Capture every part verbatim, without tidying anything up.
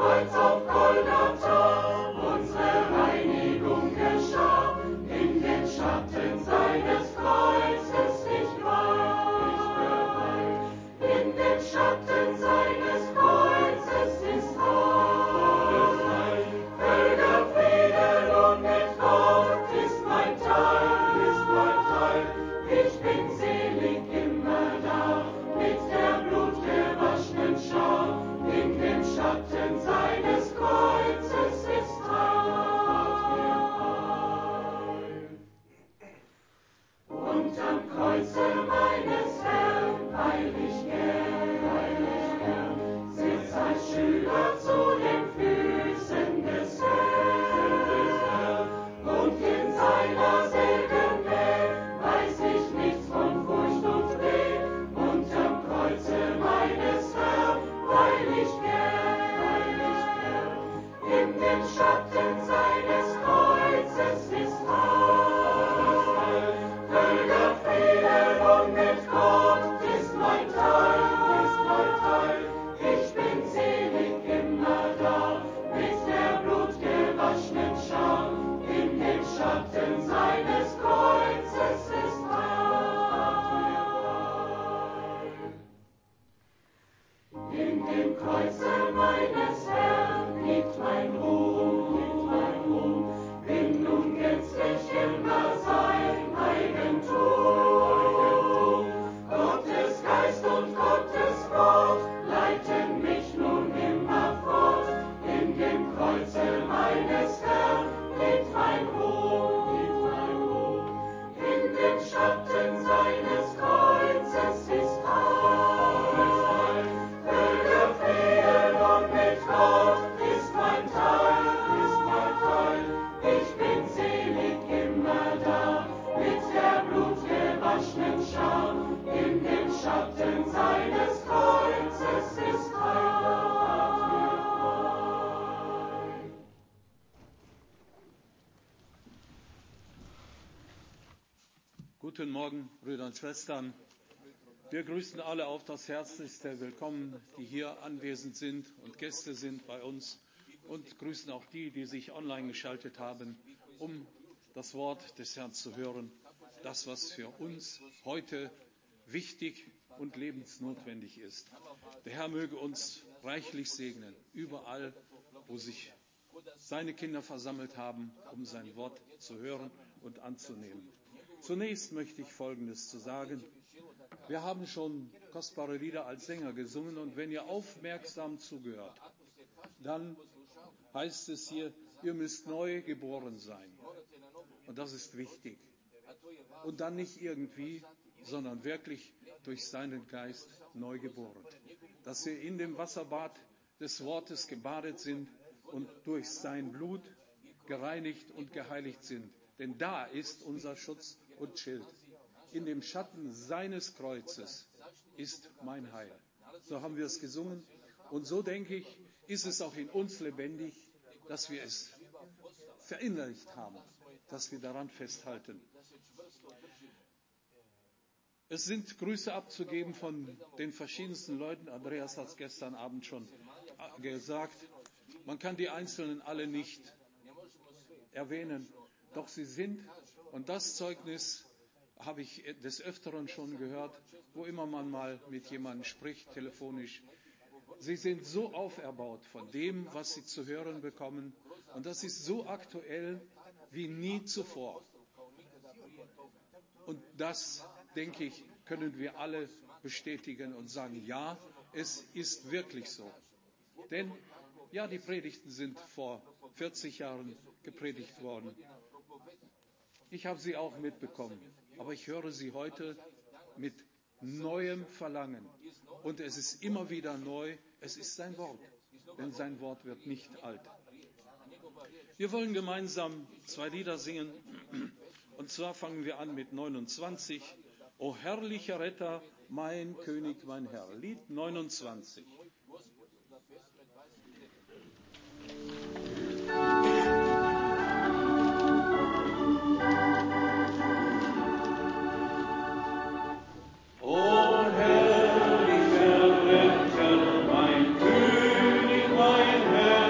Guten Morgen, Brüder und Schwestern. Wir grüßen alle auf das Herzlichste willkommen, die hier anwesend sind und Gäste sind bei uns, und grüßen auch die, die sich online geschaltet haben, um das Wort des Herrn zu hören. Das, was für uns heute wichtig und lebensnotwendig ist. Der Herr möge uns reichlich segnen, überall, wo sich seine Kinder versammelt haben, um sein Wort zu hören und anzunehmen. Zunächst möchte ich Folgendes zu sagen. Wir haben schon kostbare Lieder als Sänger gesungen, und wenn ihr aufmerksam zugehört, dann heißt es hier, ihr müsst neu geboren sein. Und das ist wichtig. Und dann nicht irgendwie, sondern wirklich durch seinen Geist neu geboren. Dass wir in dem Wasserbad des Wortes gebadet sind und durch sein Blut gereinigt und geheiligt sind. Denn da ist unser Schutz und Schild. In dem Schatten seines Kreuzes ist mein Heil. So haben wir es gesungen. Und so, denke ich, ist es auch in uns lebendig, dass wir es verinnerlicht haben, dass wir daran festhalten. Es sind Grüße abzugeben von den verschiedensten Leuten. Andreas hat es gestern Abend schon gesagt. Man kann die Einzelnen alle nicht erwähnen, doch sie sind, und das Zeugnis habe ich des Öfteren schon gehört, wo immer man mal mit jemandem spricht, telefonisch. Sie sind so auferbaut von dem, was sie zu hören bekommen, und das ist so aktuell wie nie zuvor. Und das, denke ich, können wir alle bestätigen und sagen, ja, es ist wirklich so. Denn, ja, die Predigten sind vor vierzig Jahren gepredigt worden. Ich habe sie auch mitbekommen, aber ich höre sie heute mit neuem Verlangen. Und es ist immer wieder neu, es ist sein Wort, denn sein Wort wird nicht alt. Wir wollen gemeinsam zwei Lieder singen, und zwar fangen wir an mit neunundzwanzig. O herrlicher Retter, mein König, mein Herr. Lied neunundzwanzig. O herrlicher Retter, mein König, mein Herr.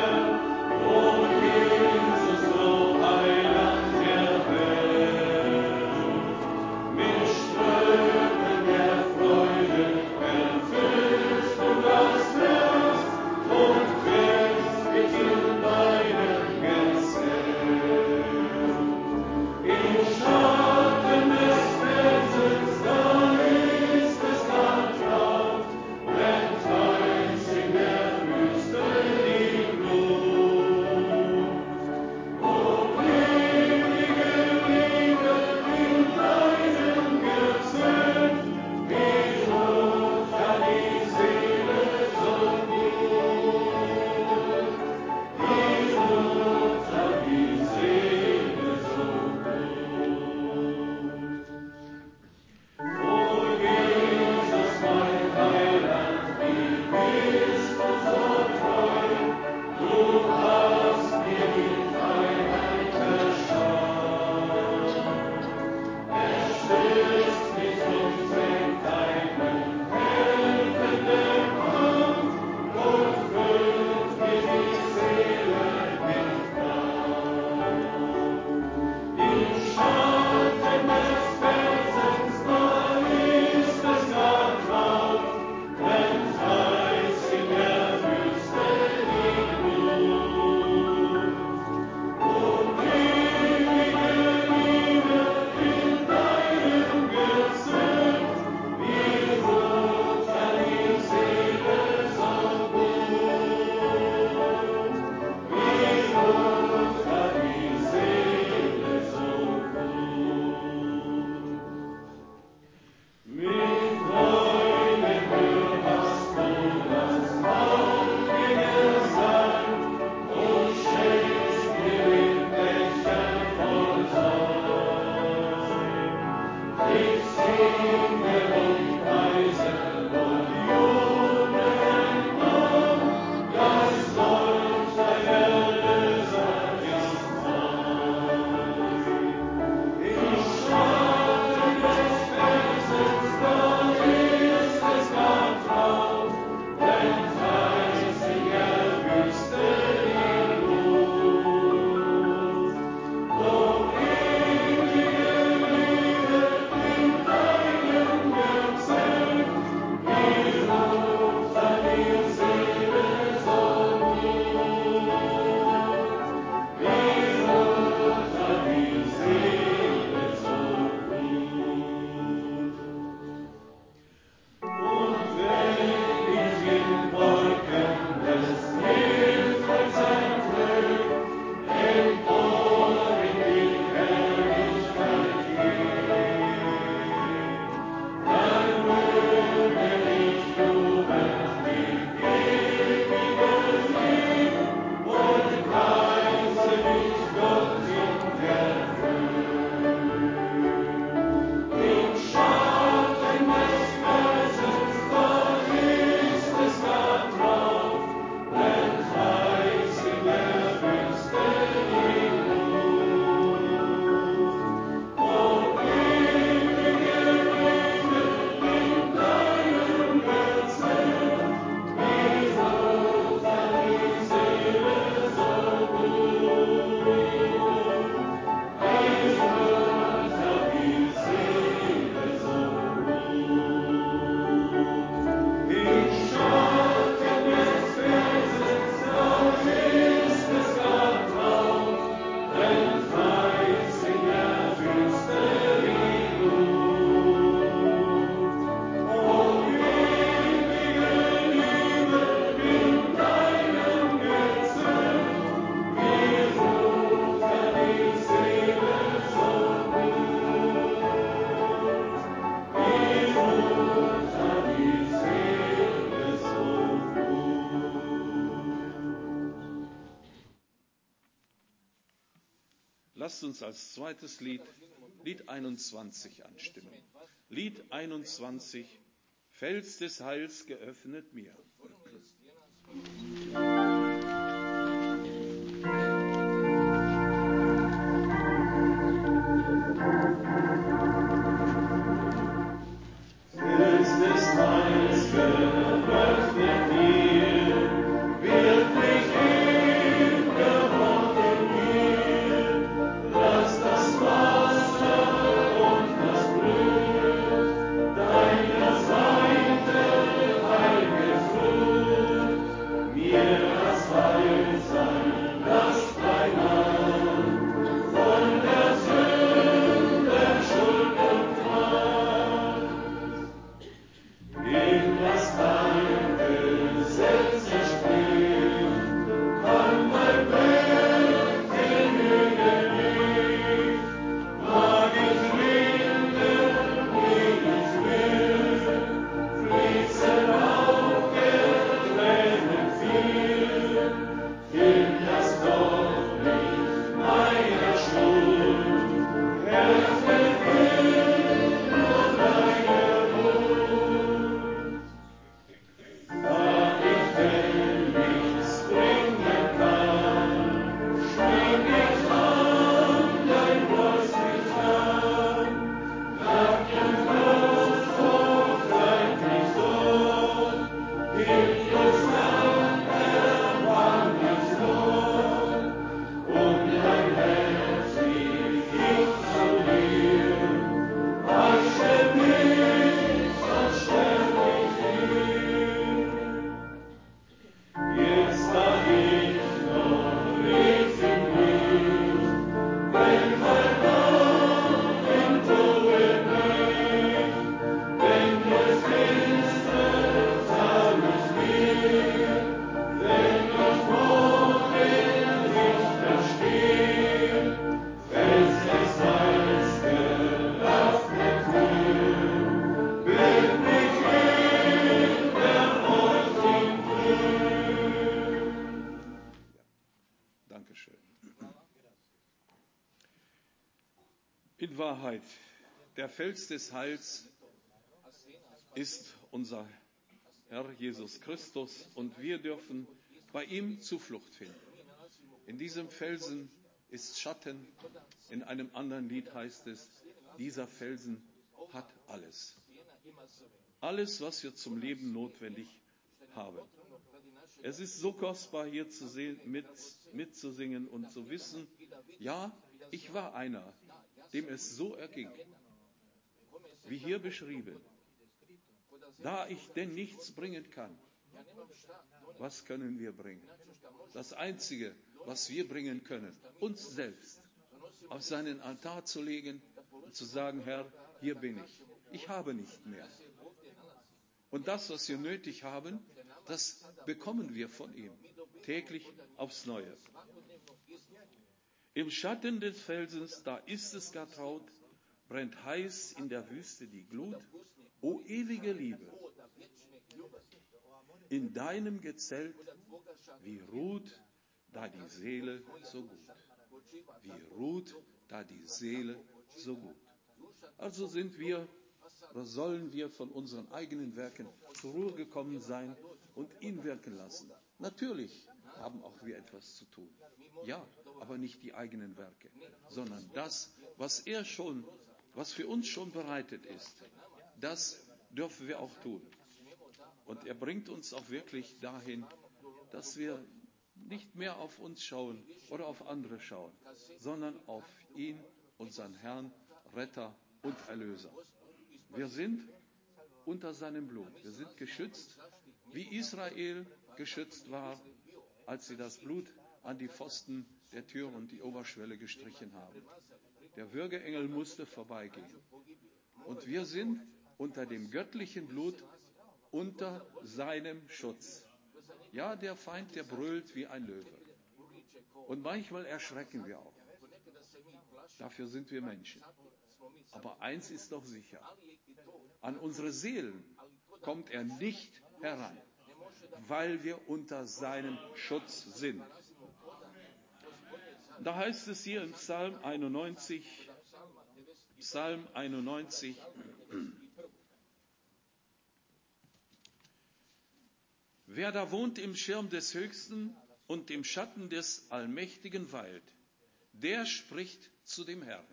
Lasst uns als zweites Lied Lied einundzwanzig anstimmen. Lied einundzwanzig, Fels des Heils geöffnet mir. Fels des Heils geöffnet mir, wirklich in Gott in mir. Lass das Wasser und das Blut deiner Seite, Heilige Flut. In Wahrheit, der Fels des Heils ist unser Herr Jesus Christus und wir dürfen bei ihm Zuflucht finden. In diesem Felsen ist Schatten, in einem anderen Lied heißt es, dieser Felsen hat alles. Alles, was wir zum Leben notwendig haben. Es ist so kostbar, hier zu sehen, mit, mitzusingen und zu wissen, ja, ich war einer, dem es so erging, wie hier beschrieben. Da ich denn nichts bringen kann, was können wir bringen? Das Einzige, was wir bringen können, uns selbst auf seinen Altar zu legen und zu sagen, Herr, hier bin ich. Ich habe nicht mehr. Und das, was wir nötig haben, das bekommen wir von ihm, täglich aufs Neue. Im Schatten des Felsens, da ist es gar traut, brennt heiß in der Wüste die Glut, o ewige Liebe. In deinem Gezelt, wie ruht da die Seele so gut. Wie ruht da die Seele so gut. Also sind wir, oder sollen wir von unseren eigenen Werken zur Ruhe gekommen sein und ihn wirken lassen. Natürlich haben auch wir etwas zu tun. Ja, aber nicht die eigenen Werke, sondern das, was er schon, was für uns schon bereitet ist, das dürfen wir auch tun. Und er bringt uns auch wirklich dahin, dass wir nicht mehr auf uns schauen oder auf andere schauen, sondern auf ihn, unseren Herrn, Retter und Erlöser. Wir sind unter seinem Blut. Wir sind geschützt, wie Israel geschützt war, als sie das Blut an die Pfosten der Tür und die Oberschwelle gestrichen haben. Der Würgeengel musste vorbeigehen. Und wir sind unter dem göttlichen Blut, unter seinem Schutz. Ja, der Feind, der brüllt wie ein Löwe. Und manchmal erschrecken wir auch. Dafür sind wir Menschen. Aber eins ist doch sicher. An unsere Seelen kommt er nicht heran, weil wir unter seinem Schutz sind. Da heißt es hier im Psalm einundneunzig, Psalm einundneunzig, wer da wohnt im Schirm des Höchsten und im Schatten des Allmächtigen weilt, der spricht zu dem Herrn.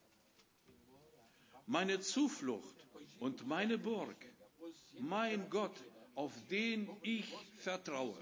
Meine Zuflucht und meine Burg, mein Gott, auf den ich vertraue.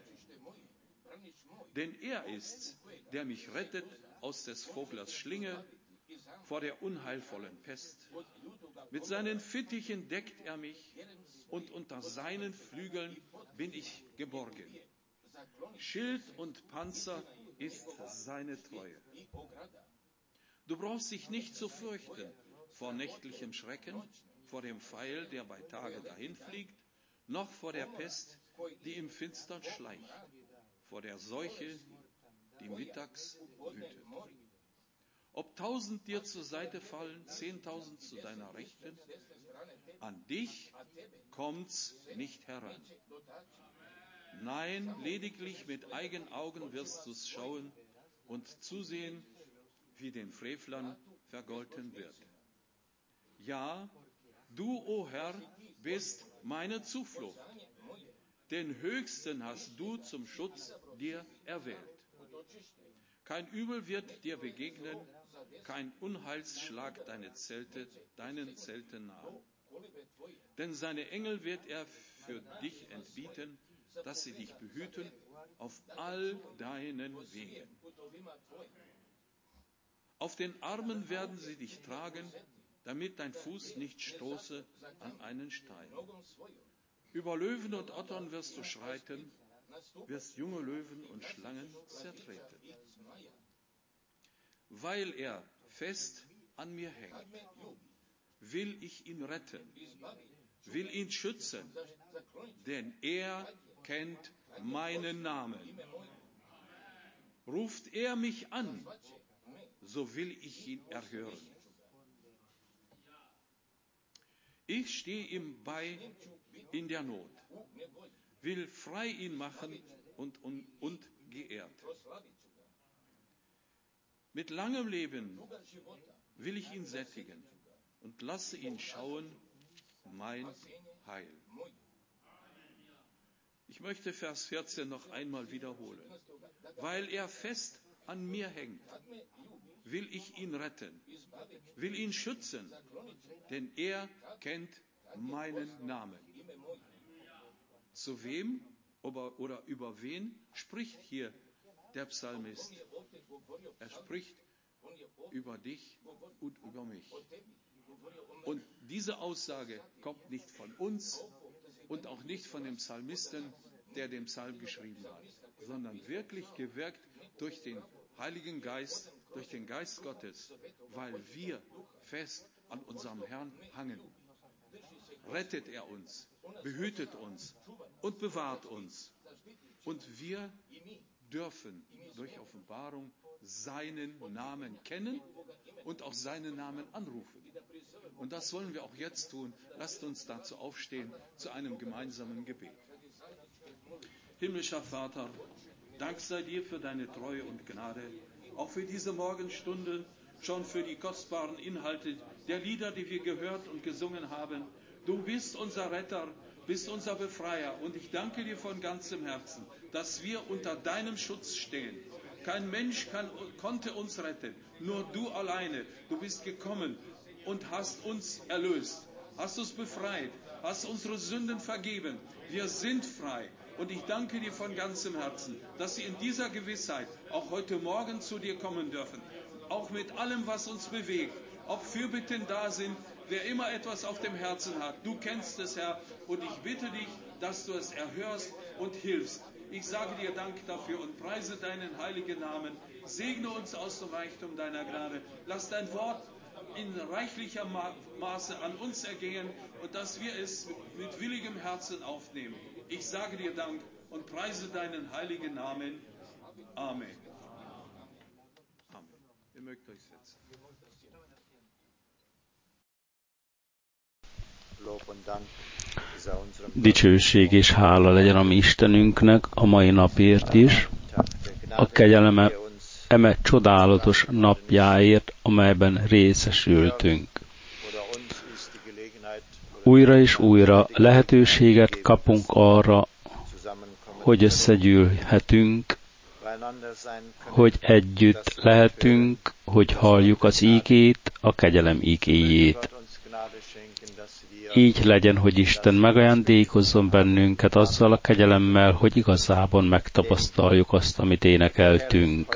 Denn er ist's, der mich rettet aus des Voglers Schlinge, vor der unheilvollen Pest. Mit seinen Fittichen deckt er mich und unter seinen Flügeln bin ich geborgen. Schild und Panzer ist seine Treue. Du brauchst dich nicht zu fürchten vor nächtlichem Schrecken, vor dem Pfeil, der bei Tage dahinfliegt, noch vor der Pest, die im Finstern schleicht, vor der Seuche, die mittags wütet. Ob tausend dir zur Seite fallen, zehntausend zu deiner Rechten, an dich kommt's nicht heran. Nein, lediglich mit eigenen Augen wirst du's schauen und zusehen, wie den Frevlern vergolten wird. Ja, du, o Herr, bist meine Zuflucht. Den Höchsten hast du zum Schutz dir erwählt. Kein Übel wird dir begegnen, kein Unheilsschlag deine Zelte, deinen Zelten nahe. Denn seine Engel wird er für dich entbieten, dass sie dich behüten auf all deinen Wegen. Auf den Armen werden sie dich tragen, damit dein Fuß nicht stoße an einen Stein. Über Löwen und Ottern wirst du schreiten, wirst junge Löwen und Schlangen zertreten. Weil er fest an mir hängt, will ich ihn retten, will ihn schützen, denn er kennt meinen Namen. Ruft er mich an, so will ich ihn erhören. Ich stehe ihm bei in der Not, will frei ihn machen und, und, und geehrt. Mit langem Leben will ich ihn sättigen und lasse ihn schauen, mein Heil. Ich möchte Vers vierzehn noch einmal wiederholen. Weil er fest an mir hängt, will ich ihn retten, will ihn schützen, denn er kennt meinen Namen. Zu wem oder über wen spricht hier der Psalmist? Er spricht über dich und über mich. Und diese Aussage kommt nicht von uns und auch nicht von dem Psalmisten, der den Psalm geschrieben hat, sondern wirklich gewirkt durch den Heiligen Geist, durch den Geist Gottes, weil wir fest an unserem Herrn hangen. Rettet er uns, behütet uns und bewahrt uns. Und wir dürfen durch Offenbarung seinen Namen kennen und auch seinen Namen anrufen. Und das wollen wir auch jetzt tun. Lasst uns dazu aufstehen, zu einem gemeinsamen Gebet. Himmlischer Vater, Dank sei dir für deine Treue und Gnade, auch für diese Morgenstunde, schon für die kostbaren Inhalte der Lieder, die wir gehört und gesungen haben. Du bist unser Retter, bist unser Befreier und ich danke dir von ganzem Herzen, dass wir unter deinem Schutz stehen. Kein Mensch kann, konnte uns retten, nur du alleine. Du bist gekommen und hast uns erlöst, hast uns befreit, hast unsere Sünden vergeben. Wir sind frei. Und ich danke dir von ganzem Herzen, dass wir in dieser Gewissheit auch heute Morgen zu dir kommen dürfen. Auch mit allem, was uns bewegt. Ob Fürbitten da sind, wer immer etwas auf dem Herzen hat. Du kennst es, Herr. Und ich bitte dich, dass du es erhörst und hilfst. Ich sage dir Dank dafür und preise deinen heiligen Namen. Segne uns aus dem Reichtum deiner Gnade. Lass dein Wort in reichlicher Maße an uns ergehen und dass wir es mit willigem Herzen aufnehmen. Ich sage dir Dank und preise deinen heiligen Namen. Amen. Amen. Ihr mögt euch setzen. Dicsőség és hála legyen a mi Istenünknek a mai napért is, a kegyeleme eme csodálatos napjáért, amelyben részesültünk. Újra és újra lehetőséget kapunk arra, hogy összegyűlhetünk, hogy együtt lehetünk, hogy halljuk az ígét, a kegyelem ígéjét. Így legyen, hogy Isten megajándékozzon bennünket azzal a kegyelemmel, hogy igazában megtapasztaljuk azt, amit énekeltünk.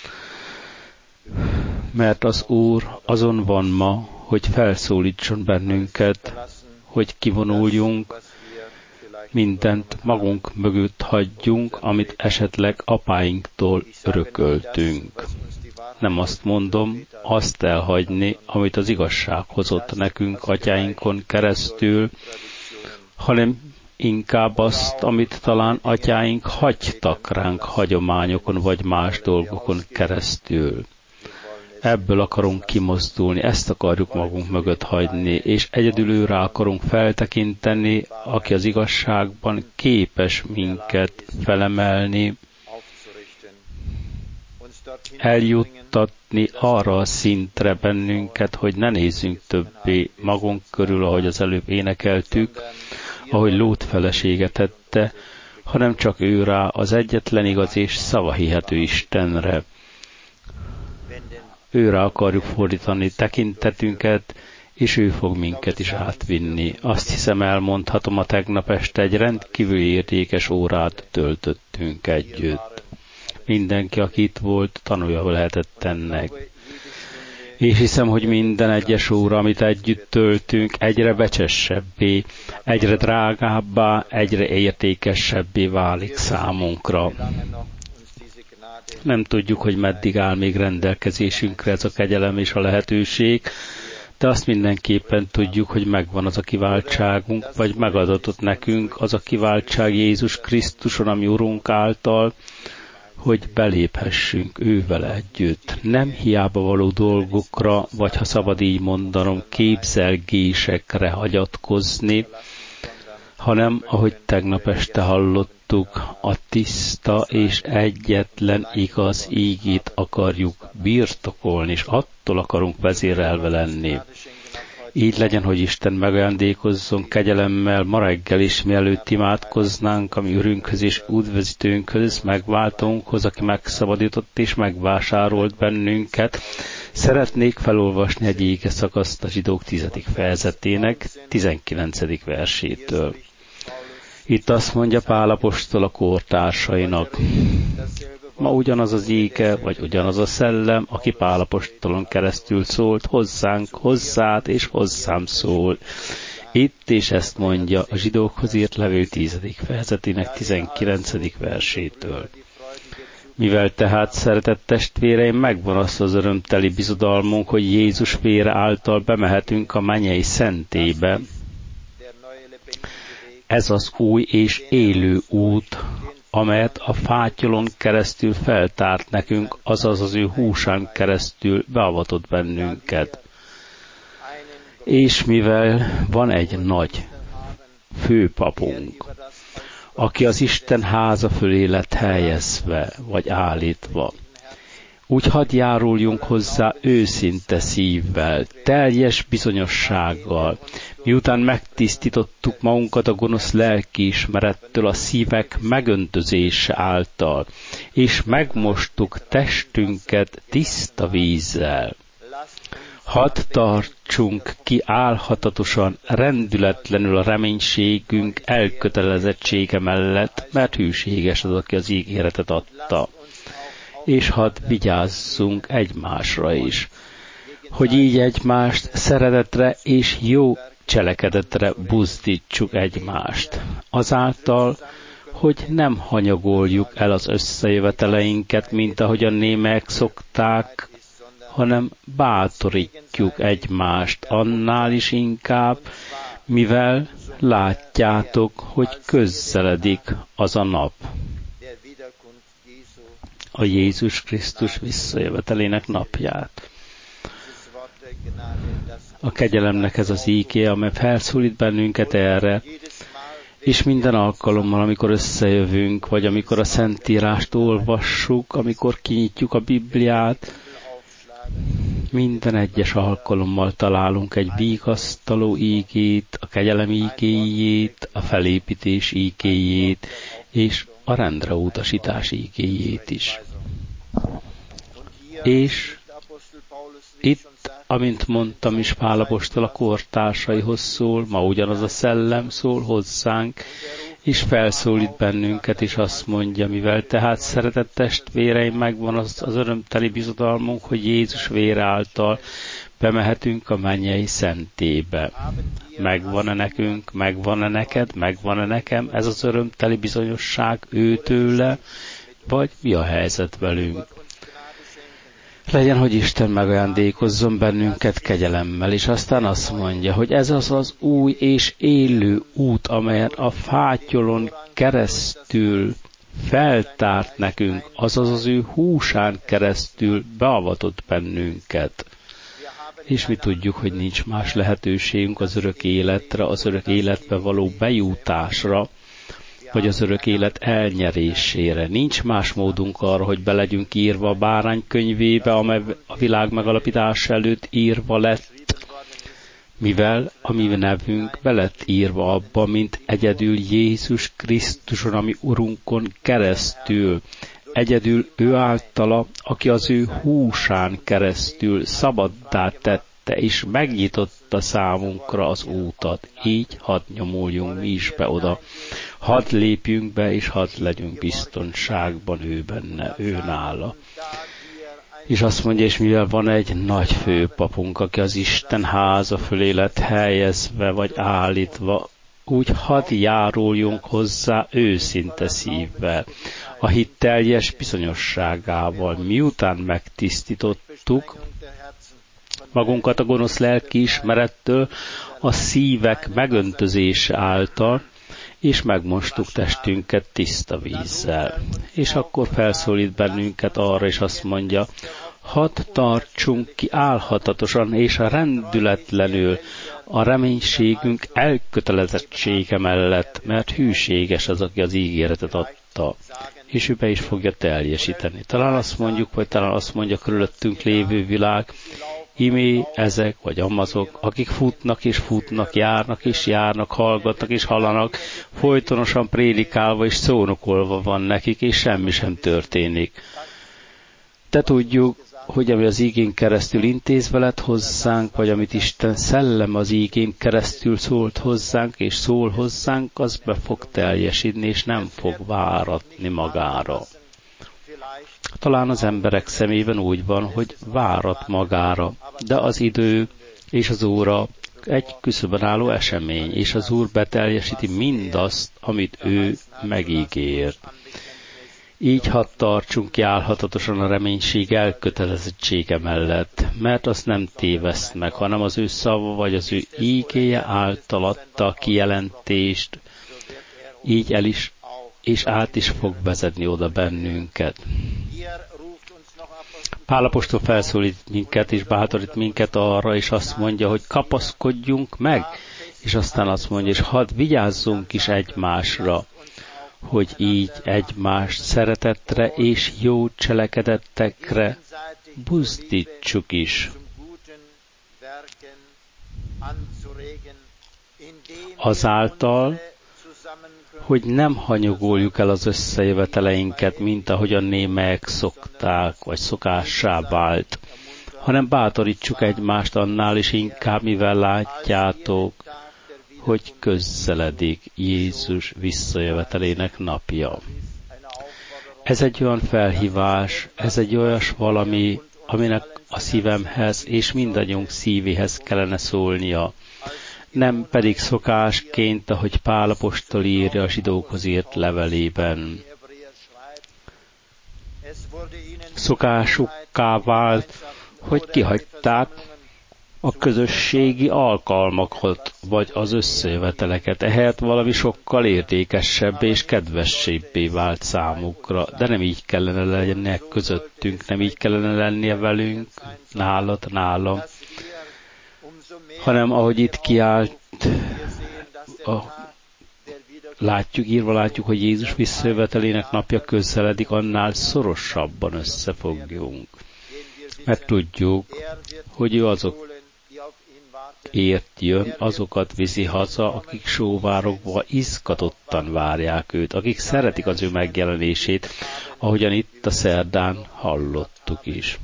Mert az Úr azon van ma, hogy felszólítson bennünket, hogy kivonuljunk, mindent magunk mögött hagyjunk, amit esetleg apáinktól örököltünk. Nem azt mondom, azt elhagyni, amit az igazság hozott nekünk atyáinkon keresztül, hanem inkább azt, amit talán atyáink hagytak ránk hagyományokon vagy más dolgokon keresztül. Ebből akarunk kimozdulni, ezt akarjuk magunk mögött hagyni, és egyedül őre akarunk feltekinteni, aki az igazságban képes minket felemelni, eljuttatni arra a szintre bennünket, hogy ne nézzünk többé magunk körül, ahogy az előbb énekeltük, ahogy Lót felesége tette, hanem csak ő rá az egyetlen igaz és szavahihető Istenre. Őre akarjuk fordítani tekintetünket, és ő fog minket is átvinni. Azt hiszem, elmondhatom, a tegnap este egy rendkívül értékes órát töltöttünk együtt. Mindenki, aki itt volt, tanulja lehetett ennek. És hiszem, hogy minden egyes óra, amit együtt töltünk, egyre becsesebbé, egyre drágábbá, egyre értékesebbé válik számunkra. Nem tudjuk, hogy meddig áll még rendelkezésünkre ez a kegyelem és a lehetőség, de azt mindenképpen tudjuk, hogy megvan az a kiváltságunk, vagy megadatott nekünk az a kiváltság Jézus Krisztuson, ami Urunk által, hogy beléphessünk ővel együtt. Nem hiába való dolgokra, vagy ha szabad így mondanom, képzelgésekre hagyatkozni, hanem, ahogy tegnap este hallottuk, hallottuk, a tiszta és egyetlen igaz ígét akarjuk birtokolni, és attól akarunk vezérelve lenni. Így legyen, hogy Isten megajándékozzon kegyelemmel ma reggel is, mielőtt imádkoznánk, ami Urünkhöz és útvezetőnkhöz, megváltónkhoz, aki megszabadított és megvásárolt bennünket. Szeretnék felolvasni egy ége szakaszt a Zsidók tizedik fejezetének tizenkilencedik versétől. Itt azt mondja Pál apostol a kortársainak: ma ugyanaz az ége, vagy ugyanaz a szellem, aki Pál apostolon keresztül szólt hozzánk, hozzád és hozzám szól. Itt és ezt mondja a Zsidókhoz írt levél tizedik fejezetének tizenkilencedik versétől. Mivel tehát, szeretett testvéreim, megvan az az örömteli bizodalmunk, hogy Jézus vére által bemehetünk a mennyei szentébe. Ez az új és élő út, amelyet a fátyolon keresztül feltárt nekünk, azaz az ő húsán keresztül beavatott bennünket. És mivel van egy nagy főpapunk, aki az Isten háza fölé lett helyezve, vagy állítva, úgy hadd járuljunk hozzá őszinte szívvel, teljes bizonyossággal, miután megtisztítottuk magunkat a gonosz lelkiismerettől a szívek megöntözése által, és megmostuk testünket tiszta vízzel. Hadd tartsunk ki álhatatosan, rendületlenül a reménységünk elkötelezettsége mellett, mert hűséges az, aki az ígéretet adta. És hadd vigyázzunk egymásra is, hogy így egymást szeretetre és jó cselekedetre buzdítsuk egymást. Azáltal, hogy nem hanyagoljuk el az összejöveteleinket, mint ahogy a némek szokták, hanem bátorítjuk egymást annál is inkább, mivel látjátok, hogy közeledik az a nap, a Jézus Krisztus visszajövetelének napját. A kegyelemnek ez az ígé, amely felszólít bennünket erre, és minden alkalommal, amikor összejövünk, vagy amikor a Szentírást olvassuk, amikor kinyitjuk a Bibliát, minden egyes alkalommal találunk egy vigasztaló ígét, a kegyelem ígéjét, a felépítés ígéjét, és a rendre utasítás ígéjét is. És itt, amint mondtam is, Pál apostol a kortársaihoz szól, ma ugyanaz a szellem szól hozzánk, és felszólít bennünket, és azt mondja, mivel tehát, szeretett testvéreim, megvan az, az örömteli bizodalmunk, hogy Jézus vére által bemehetünk a mennyei szentébe. Megvan-e nekünk, megvan-e neked, megvan-e nekem ez az örömteli bizonyosság őtőle, vagy mi a helyzet velünk? Legyen, hogy Isten megajándékozzon bennünket kegyelemmel, és aztán azt mondja, hogy ez az az új és élő út, amelyen a fátyolon keresztül feltárt nekünk, azaz az ő húsán keresztül beavatott bennünket. És mi tudjuk, hogy nincs más lehetőségünk az örök életre, az örök életbe való bejutásra, vagy az örök élet elnyerésére. Nincs más módunk arra, hogy be legyünk írva a bárány könyvébe, amely a világ megalapítása előtt írva lett, mivel a mi nevünk be lett írva abba, mint egyedül Jézus Krisztuson, ami Urunkon keresztül. Egyedül ő általa, aki az ő húsán keresztül szabaddá tette, és megnyitotta számunkra az útat. Így hadd nyomuljunk mi is be oda. Hadd lépjünk be, és hadd legyünk biztonságban ő benne, ő nála. És azt mondja, és mivel van egy nagy főpapunk, aki az Isten háza fölé lett helyezve, vagy állítva, úgy hadd járuljunk hozzá őszinte szívvel, a hit teljes bizonyosságával, miután megtisztítottuk magunkat a gonosz lelkiismerettől, a szívek megöntözése által, és megmostuk testünket tiszta vízzel. És akkor felszólít bennünket arra, és azt mondja, Hadd tartsunk ki álhatatosan és a rendületlenül a reménységünk elkötelezettsége mellett, mert hűséges az, aki az ígéretet adta, és ő be is fogja teljesíteni. Talán azt mondjuk, vagy talán azt mondja körülöttünk lévő világ, imé ezek, vagy amazok, akik futnak és futnak, járnak és járnak, hallgatnak és hallanak, folytonosan prédikálva és szónokolva van nekik, és semmi sem történik. De tudjuk, hogy ami az ígén keresztül intézve lett hozzánk, vagy amit Isten szellem az ígén keresztül szólt hozzánk, és szól hozzánk, az be fog teljesíteni, és nem fog váratni magára. Talán az emberek szemében úgy van, hogy várat magára, de az idő és az óra egy küszöbön álló esemény, és az Úr beteljesíti mindazt, amit ő megígér. Így hadd tartsunk ki álhatatosan a reménység elkötelezettsége mellett, mert azt nem téveszt meg, hanem az ő szava vagy az ő ígéje által adta a kijelentést, így el is és át is fog vezetni oda bennünket. Pál apostol felszólít minket és bátorít minket arra, és azt mondja, hogy kapaszkodjunk meg, és aztán azt mondja, és hadd vigyázzunk is egymásra, hogy így egymást szeretetre és jó cselekedettekre buzdítsuk is. Azáltal, hogy nem hanyagoljuk el az összejöveteleinket, mint ahogyan némelyek szokták, vagy szokássá vált, hanem bátorítsuk egymást annál is inkább, mivel látjátok, hogy közeledik Jézus visszajövetelének napja. Ez egy olyan felhívás, ez egy olyas valami, aminek a szívemhez és mindannyiunk szívéhez kellene szólnia, nem pedig szokásként, ahogy Pál apostol írja a zsidókhoz írt levelében. Szokásukká vált, hogy kihagyták a közösségi alkalmakat, vagy az összejöveteleket. Ehelyett valami sokkal értékesebb és kedvessébbé vált számukra, de nem így kellene lennie közöttünk, nem így kellene lennie velünk, nálad, nálam, hanem ahogy itt kiállt, a, látjuk, írva látjuk, hogy Jézus visszajövetelének napja közeledik, annál szorosabban összefogjunk. Mert tudjuk, hogy ő azok ért jön, azokat viszi haza, akik sóvárokba izgatottan várják őt, akik szeretik az ő megjelenését, ahogyan itt a szerdán hallottuk is.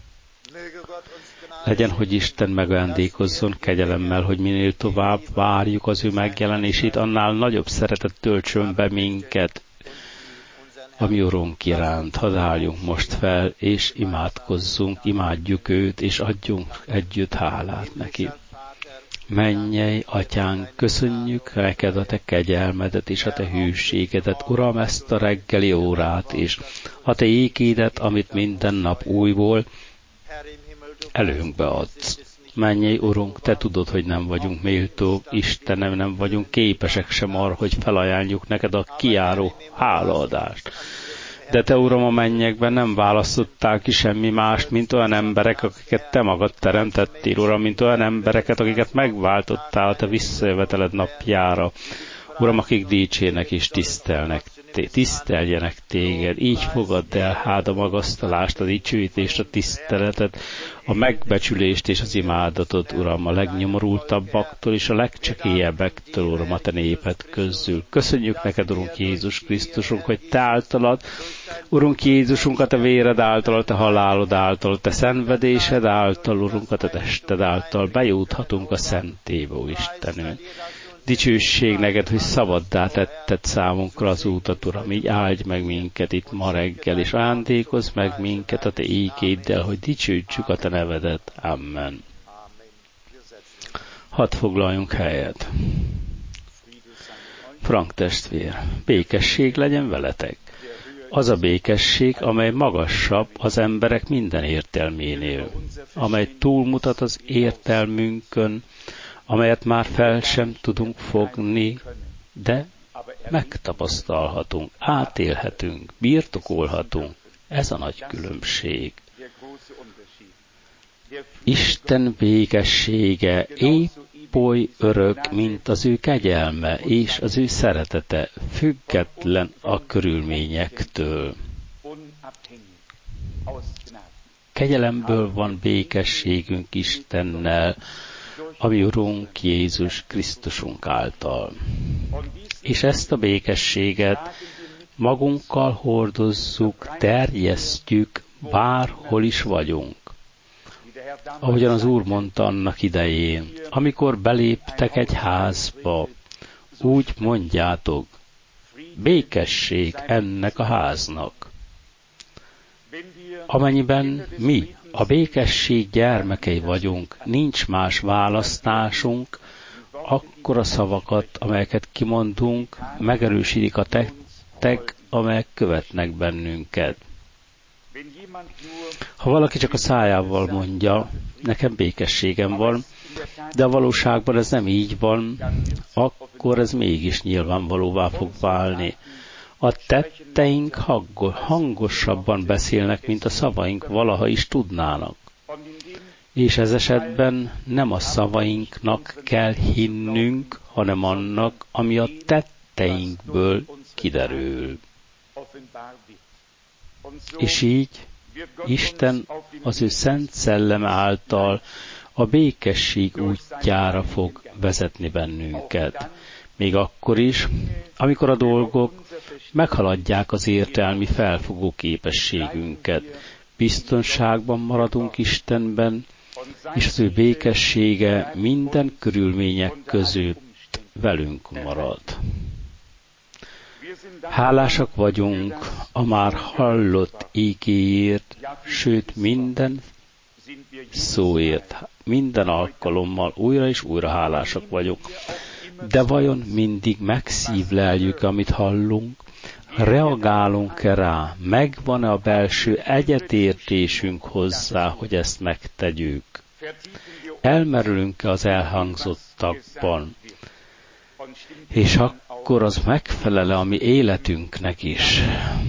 Legyen, hogy Isten megajándékozzon kegyelemmel, hogy minél tovább várjuk az ő megjelenését, annál nagyobb szeretet töltsön be minket, a mi Urunk iránt. Hadd álljunk most fel, és imádkozzunk, imádjuk őt, és adjunk együtt hálát neki. Mennyei Atyánk, köszönjük neked a te kegyelmedet és a te hűségedet, Uram, ezt a reggeli órát is, a te ékédet, amit minden nap újból előnkbe adsz. Mennyei Urunk, te tudod, hogy nem vagyunk méltók, Istenem, nem vagyunk képesek sem arra, hogy felajánljuk neked a kijáró hálaadást. De te, Uram, a mennyekben nem választottál ki semmi mást, mint olyan emberek, akiket te magad teremtettél, Uram, mint olyan embereket, akiket megváltottál a te visszajöveteled napjára. Uram, akik dicsérnek és tisztelnek, tiszteljenek téged, így fogadd el hát a magasztalást, a dicsőítést, a tiszteletet, a megbecsülést és az imádatot, Uram, a legnyomorultabbaktól és a legcsekélyebbekkel, Uram, a te néped közül. Köszönjük neked, Urunk Jézus Krisztusunk, hogy te általad, Urunk Jézusunk, a te véred által, a te halálod által, a te szenvedésed által, Urunk, a te tested által bejuthatunk a szentébe, ó Istenünk. Dicsőség neked, hogy szabaddá tetted számunkra az útat, Uram, így áldj meg minket itt ma reggel, és ajándékozz meg minket a te ígéddel, hogy dicsőítsük a te nevedet. Amen. Hadd foglaljunk helyet. Frank testvér, békesség legyen veletek. Az a békesség, amely magasabb az emberek minden értelménél, amely túlmutat az értelmünkön, amelyet már fel sem tudunk fogni, de megtapasztalhatunk, átélhetünk, birtokolhatunk. Ez a nagy különbség. Isten békessége épp oly örök, mint az ő kegyelme és az ő szeretete, független a körülményektől. Kegyelemből van békességünk Istennel, a mi Urunk Jézus Krisztusunk által. És ezt a békességet magunkkal hordozzuk, terjesztjük, bárhol is vagyunk. Ahogyan az Úr mondta annak idején, amikor beléptek egy házba, úgy mondjátok, békesség ennek a háznak. Amennyiben mi a békesség gyermekei vagyunk, nincs más választásunk, akkor a szavakat, amelyeket kimondunk, megerősítik a tettek, amelyek követnek bennünket. Ha valaki csak a szájával mondja, nekem békességem van, de a valóságban ez nem így van, akkor ez mégis nyilvánvalóvá fog válni. A tetteink hangosabban beszélnek, mint a szavaink valaha is tudnának. És ez esetben nem a szavainknak kell hinnünk, hanem annak, ami a tetteinkből kiderül. És így Isten az ő szent szelleme által a békesség útjára fog vezetni bennünket. Még akkor is, amikor a dolgok meghaladják az értelmi felfogó képességünket. Biztonságban maradunk Istenben, és az ő békessége minden körülmények között velünk marad. Hálásak vagyunk a már hallott ígéért, sőt minden szóért, minden alkalommal újra és újra hálásak vagyunk. De vajon mindig megszívleljük, amit hallunk? Reagálunk-e rá? Megvan-e a belső egyetértésünk hozzá, hogy ezt megtegyük? Elmerülünk-e az elhangzottakban? És akkor az megfelel a mi életünknek is.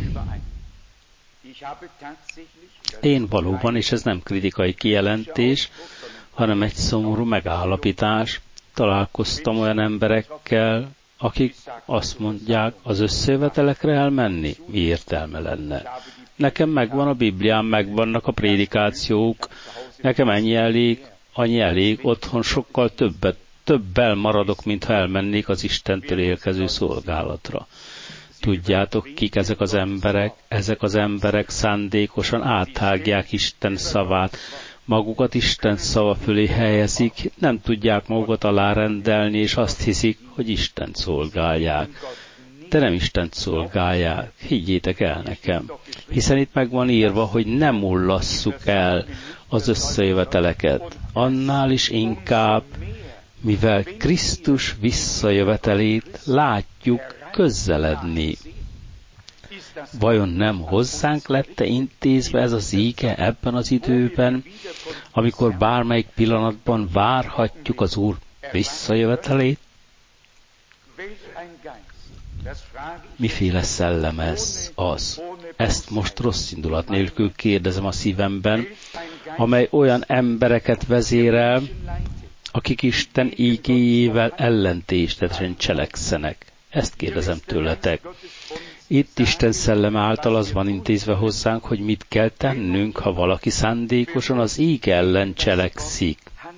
Én valóban, és ez nem kritikai kijelentés, hanem egy szomorú megállapítás, találkoztam olyan emberekkel, akik azt mondják, az összejövetelekre elmenni, mi értelme lenne. Nekem megvan a Bibliám, megvannak a prédikációk, nekem ennyi elég, annyi elég, otthon sokkal többet, többel maradok, mintha elmennék az Istentől érkező szolgálatra. Tudjátok, kik ezek az emberek? Ezek az emberek szándékosan áthágják Isten szavát, magukat Isten szava fölé helyezik, nem tudják magukat alárendelni, és azt hiszik, hogy Istent szolgálják. De nem Istent szolgálják, higgyétek el nekem. Hiszen itt meg van írva, hogy nem mullasszuk el az összejöveteleket. Annál is inkább, mivel Krisztus visszajövetelét látjuk közeledni. Vajon nem hozzánk lett-e intézve ez az íge ebben az időben, amikor bármelyik pillanatban várhatjuk az Úr visszajövetelét? Miféle szellem ez az? Ezt most rossz indulat nélkül kérdezem a szívemben, amely olyan embereket vezérel, akik Isten ígéjével ellentétesen cselekszenek. Ezt kérdezem tőletek. Itt Isten szellem által az van intézve hozzánk, hogy mit kell tennünk, ha valaki szándékosan az íge ellen cselekszik.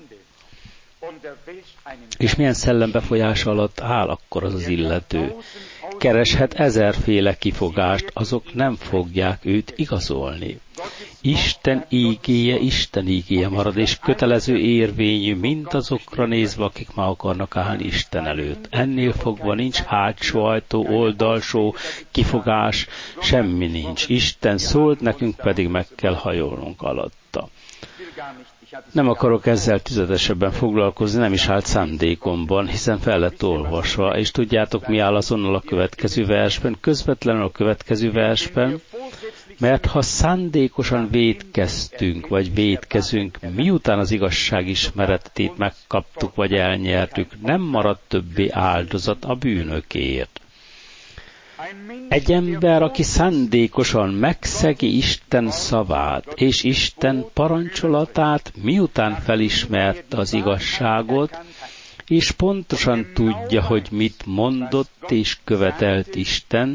És milyen szellem befolyása alatt áll akkor az az illető? Kereshet ezerféle kifogást, azok nem fogják őt igazolni. Isten ígéje, Isten ígéje marad, és kötelező érvényű mindazokra nézve, akik már akarnak állni Isten előtt. Ennél fogva nincs hátsó ajtó, oldalsó, kifogás, semmi nincs. Isten szólt, nekünk pedig meg kell hajolnunk alatta. Nem akarok ezzel tüzetesebben foglalkozni, nem is állt szándékomban, hiszen fel lett olvasva, és tudjátok, mi áll azonnal a következő versben, közvetlenül a következő versben, mert ha szándékosan vétkeztünk, vagy vétkezünk, miután az igazság ismeretét megkaptuk, vagy elnyertük, nem maradt többé áldozat a bűnökért. Egy ember, aki szándékosan megszegi Isten szavát és Isten parancsolatát, miután felismerte az igazságot, és pontosan tudja, hogy mit mondott és követelt Isten,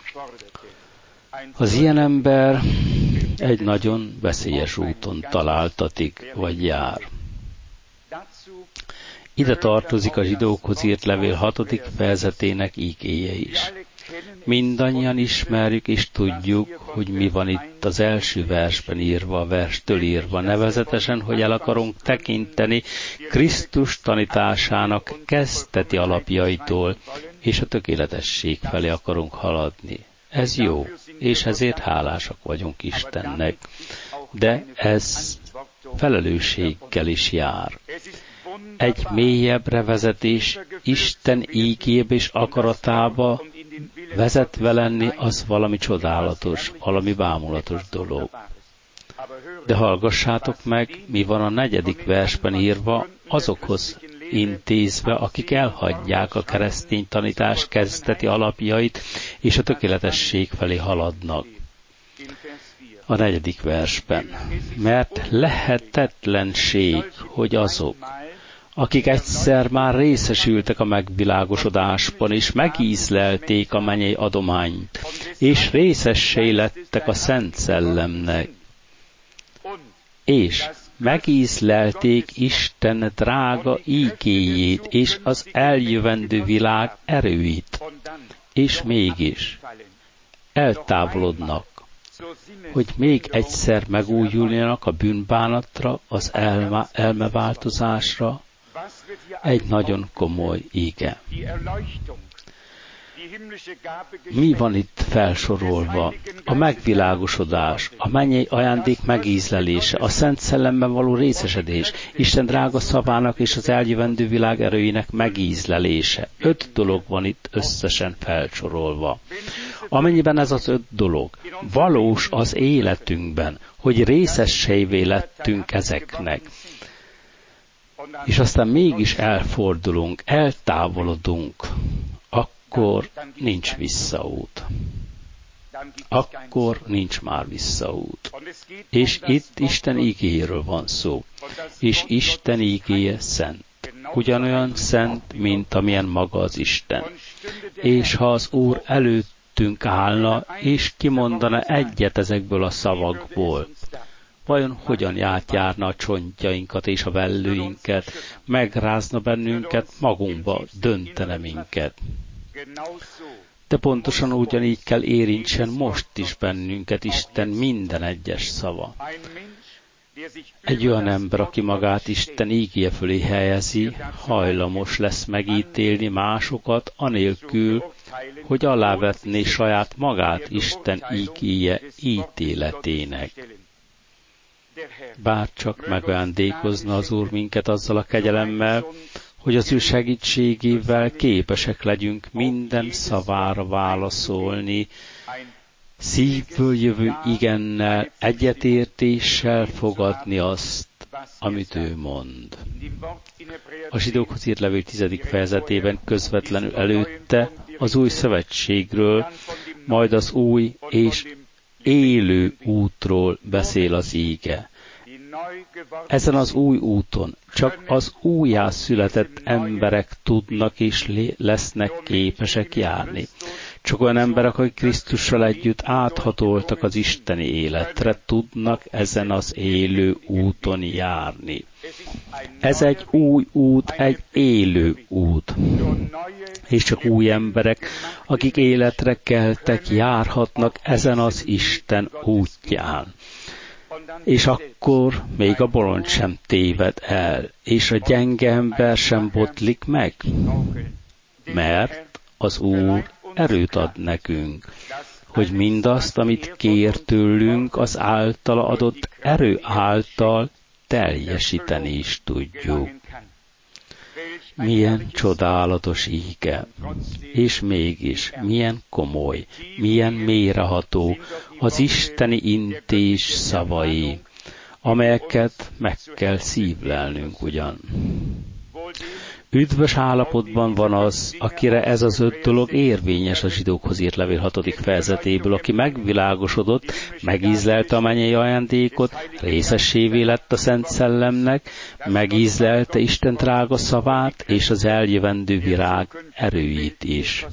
az ilyen ember egy nagyon veszélyes úton találtatik, vagy jár. Ide tartozik a zsidókhoz írt levél hatodik fejezetének ígéje is. Mindannyian ismerjük és tudjuk, hogy mi van itt az első versben írva, a verstől írva, nevezetesen, hogy el akarunk tekinteni Krisztus tanításának kezdeti alapjaitól, és a tökéletesség felé akarunk haladni. Ez jó, és ezért hálásak vagyunk Istennek. De ez felelősséggel is jár. Egy mélyebbre vezetés Isten ígébe és akaratába vezetve lenni, az valami csodálatos, valami bámulatos dolog. De hallgassátok meg, mi van a negyedik versben írva, azokhoz intézve, akik elhagyják a keresztény tanítás kezdeti alapjait, és a tökéletesség felé haladnak. A negyedik versben. Mert lehetetlenség, hogy azok, akik egyszer már részesültek a megvilágosodásban, és megízlelték a mennyei adományt, és részessé lettek a Szent Szellemnek, és megízlelték Isten drága ígéjét, és az eljövendő világ erőit, és mégis eltávolodnak, hogy még egyszer megújuljanak a bűnbánatra, az elme, elmeváltozásra, egy nagyon komoly íge. Mi van itt felsorolva? A megvilágosodás, a mennyei ajándék megízlelése, a Szent Szellemben való részesedés, Isten drága szavának és az eljövendő világ erőinek megízlelése. Öt dolog van itt összesen felsorolva. Amennyiben ez az öt dolog valós az életünkben, hogy részesseivé lettünk ezeknek, és aztán mégis elfordulunk, eltávolodunk, akkor nincs visszaút. Akkor nincs már visszaút. És itt Isten ígéjéről van szó. És Isten ígéje szent. Ugyanolyan szent, mint amilyen maga az Isten. És ha az Úr előttünk állna, és kimondana egyet ezekből a szavakból, vajon hogyan átjárna a csontjainkat és a vellőinket, megrázna bennünket, magunkba döntene minket. De pontosan ugyanígy kell érintsen most is bennünket Isten minden egyes szava. Egy olyan ember, aki magát Isten ígéje fölé helyezi, hajlamos lesz megítélni másokat, anélkül, hogy alávetné saját magát Isten ígéje ítéletének. Bárcsak megajándékozna az Úr minket azzal a kegyelemmel, hogy az ő segítségével képesek legyünk minden szavára válaszolni, szívből jövő igennel, egyetértéssel fogadni azt, amit ő mond. A zsidókhoz írt levél tizedik fejezetében közvetlenül előtte az új szövetségről, majd az új és élő útról beszél az íge. Ezen az új úton csak az újjászületett emberek tudnak és lesznek képesek járni. Csak olyan emberek, akik Krisztussal együtt áthatoltak az isteni életre, tudnak ezen az élő úton járni. Ez egy új út, egy élő út. És csak új emberek, akik életre keltek, járhatnak ezen az Isten útján. És akkor még a bolond sem téved el, és a gyenge ember sem botlik meg, mert az Úr erőt ad nekünk, hogy mindazt, amit kér tőlünk, az általa adott erő által teljesíteni is tudjuk. Milyen csodálatos íge, és mégis milyen komoly, milyen mélyreható az isteni intés szavai, amelyeket meg kell szívlelnünk ugyan. Üdvös állapotban van az, akire ez az öt dolog érvényes a zsidókhoz írt levél hatodik fejezetéből, aki megvilágosodott, megízlelte a mennyei ajándékot, részessévé lett a Szent Szellemnek, megízlelte Isten drága szavát és az eljövendő virág erőit is.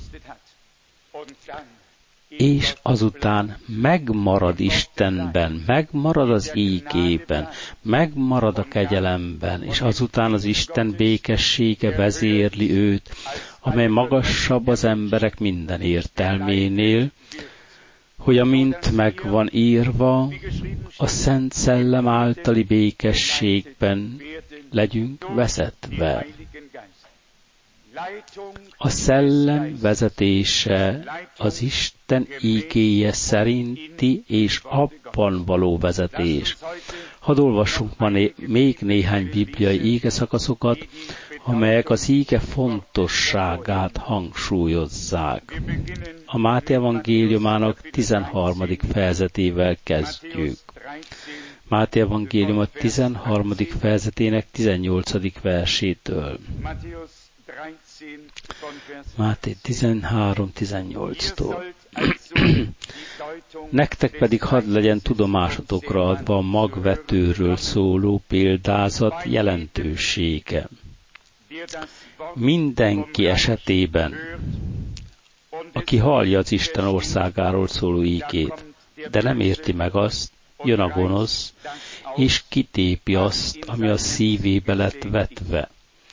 És azután megmarad Istenben, megmarad az ígében, megmarad a kegyelemben, és azután az Isten békessége vezérli őt, amely magasabb az emberek minden értelménél, hogy amint meg van írva, a Szent Szellem általi békességben legyünk vezetve. A szellem vezetése az Isten ígéje szerinti és abban való vezetés. Hadd olvassunk ma né- még néhány bibliai ígeszakaszokat, amelyek az íge fontosságát hangsúlyozzák. A Máté evangéliumának tizenharmadik fejezetével kezdjük. Máté evangélium a tizenharmadik fejezetének tizennyolcadik versétől. Máté tizenhárom tizennyolctól. Nektek pedig hadd legyen tudomásotokra adva a magvetőről szóló példázat jelentősége. Mindenki esetében, aki hallja az Isten országáról szóló ígét, de nem érti meg azt, jön a gonosz, és kitépi azt, ami a szívébe lett vetve.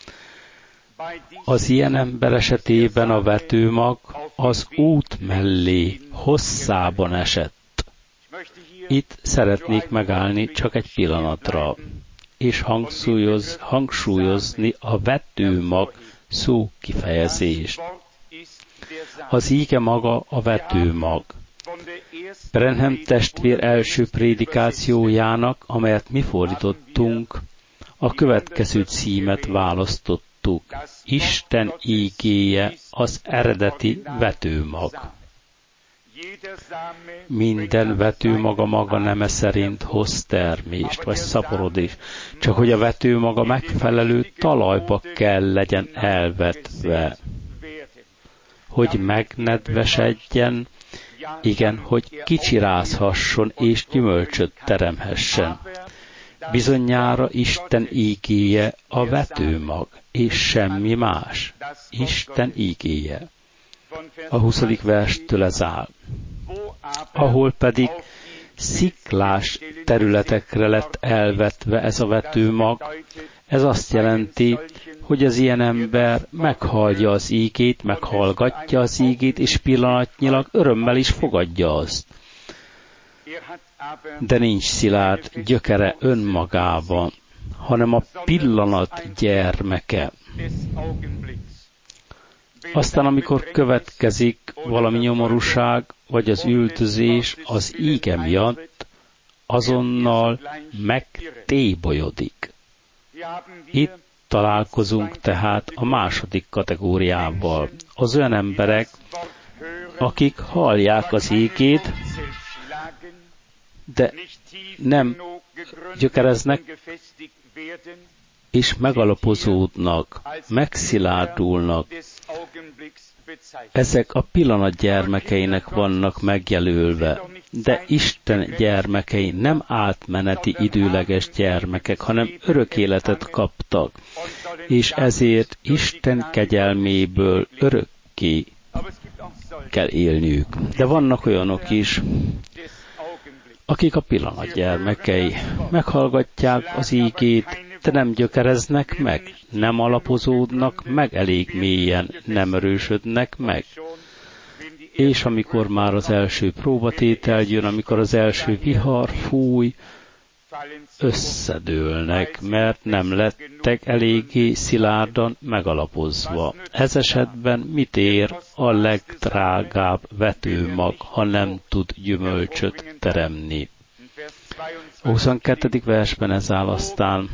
Az ilyen ember esetében a vetőmag az út mellé hosszában esett. Itt szeretnék megállni csak egy pillanatra, és hangsúlyoz, hangsúlyozni a vetőmag szó kifejezést. Az íge maga a vetőmag. Branham testvér első prédikációjának, amelyet mi fordítottunk, a következő címet választott. Isten ígéje az eredeti vetőmag. Minden vetőmag a maga neme szerint hoz termést, vagy szaporodést, csak hogy a vetőmag a megfelelő talajba kell legyen elvetve, hogy megnedvesedjen, igen, hogy kicsirázhasson és gyümölcsöt teremhessen. Bizonyára Isten ígéje a vetőmag, és semmi más. Isten ígéje. A huszadik verstől ez áll. Ahol pedig sziklás területekre lett elvetve ez a vetőmag, ez azt jelenti, hogy az ilyen ember meghallja az ígét, meghallgatja az ígét, és pillanatnyilag örömmel is fogadja azt. De nincs szilárd gyökere önmagában, hanem a pillanat gyermeke. Aztán, amikor következik valami nyomorúság, vagy az üldözés az íge miatt, azonnal megtébolyodik. Itt találkozunk tehát a második kategóriával. Az olyan emberek, akik hallják az ígét, de nem gyökereznek, és megalapozódnak, megszilárdulnak. Ezek a pillanat gyermekeinek vannak megjelölve, de Isten gyermekei nem átmeneti időleges gyermekek, hanem örök életet kaptak, és ezért Isten kegyelméből örökké kell élniük. De vannak olyanok is, akik a pillanat gyermekei, meghallgatják az ígét, de nem gyökereznek meg, nem alapozódnak meg elég mélyen, nem erősödnek meg. És amikor már az első próbatétel jön, amikor az első vihar fúj, összedőlnek, mert nem lettek eléggé szilárdan megalapozva. Ez esetben mit ér a legdrágább vetőmag, ha nem tud gyümölcsöt teremni? A huszonkettedik versben ez áll aztán,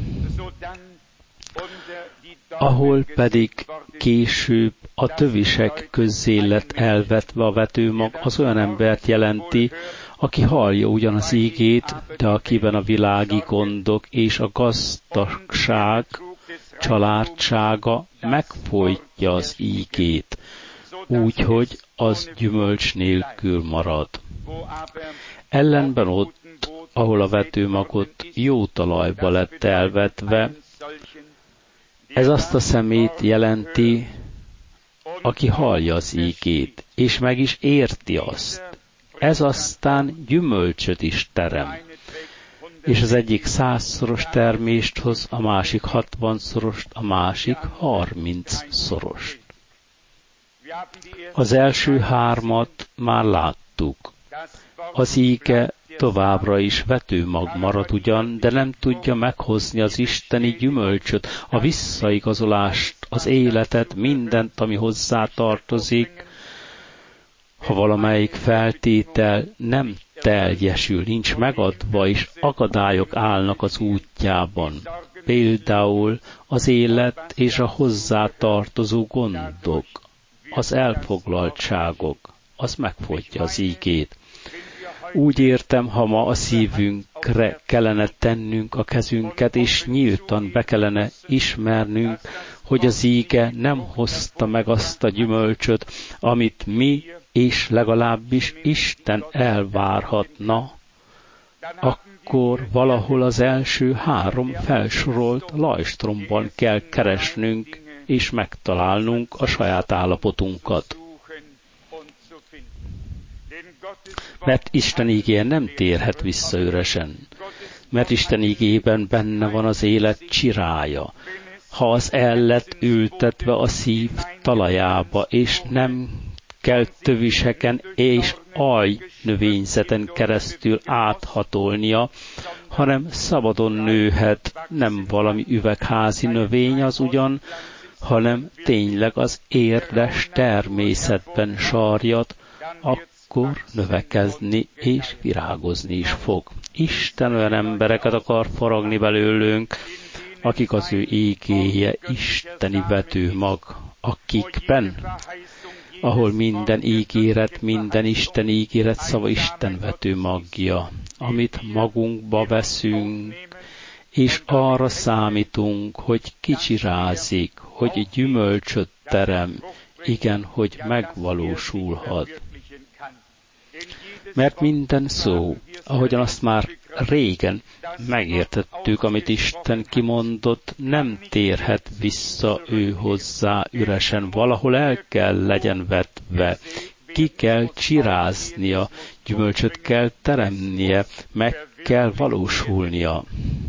ahol pedig később a tövisek közzé lett elvetve a vetőmag, az olyan embert jelenti, aki hallja ugyan az ígét, de akiben a világi gondok és a gazdagság családsága megfojtja az ígét, úgyhogy az gyümölcs nélkül marad. Ellenben ott, ahol a vetőmagot jó talajba lett elvetve, ez azt a szemét jelenti, aki hallja az ígét, és meg is érti azt. Ez aztán gyümölcsöt is terem. És az egyik százszoros termést hoz, a másik hatvanszorost, a másik harminczorost. Az első hármat már láttuk. Az íge továbbra is vetőmag marad ugyan, de nem tudja meghozni az isteni gyümölcsöt, a visszaigazolást, az életet, mindent, ami hozzá tartozik. Ha valamelyik feltétel nem teljesül, nincs megadva, és akadályok állnak az útjában. Például az élet és a hozzátartozó gondok, az elfoglaltságok, az megfojtja az ígét. Úgy értem, ha ma a szívünkre kellene tennünk a kezünket, és nyíltan be kellene ismernünk, hogy az íge nem hozta meg azt a gyümölcsöt, amit mi és legalábbis Isten elvárhatna, akkor valahol az első három felsorolt lajstromban kell keresnünk és megtalálnunk a saját állapotunkat. Mert Isten ígéje nem térhet vissza üresen, mert Isten ígében benne van az élet csirája. Ha az el lett ültetve a szív talajába, és nem kell töviseken és alj növényzeten keresztül áthatolnia, hanem szabadon nőhet, nem valami üvegházi növény az ugyan, hanem tényleg az érdes természetben sarjat, akkor növekedni és virágozni is fog. Isten olyan embereket akar faragni belőlünk, akik az ő ígéje isteni vetőmag, akikben, ahol minden ígéret, minden Isten ígéret szava Isten vetőmagja, amit magunkba veszünk, és arra számítunk, hogy kicsirázik, hogy gyümölcsöt terem, igen, hogy megvalósulhat. Mert minden szó, ahogyan azt már régen megértettük, amit Isten kimondott, nem térhet vissza ő hozzá üresen, valahol el kell legyen vetve, ki kell csiráznia, gyümölcsöt kell teremnie, meg kell valósulnia.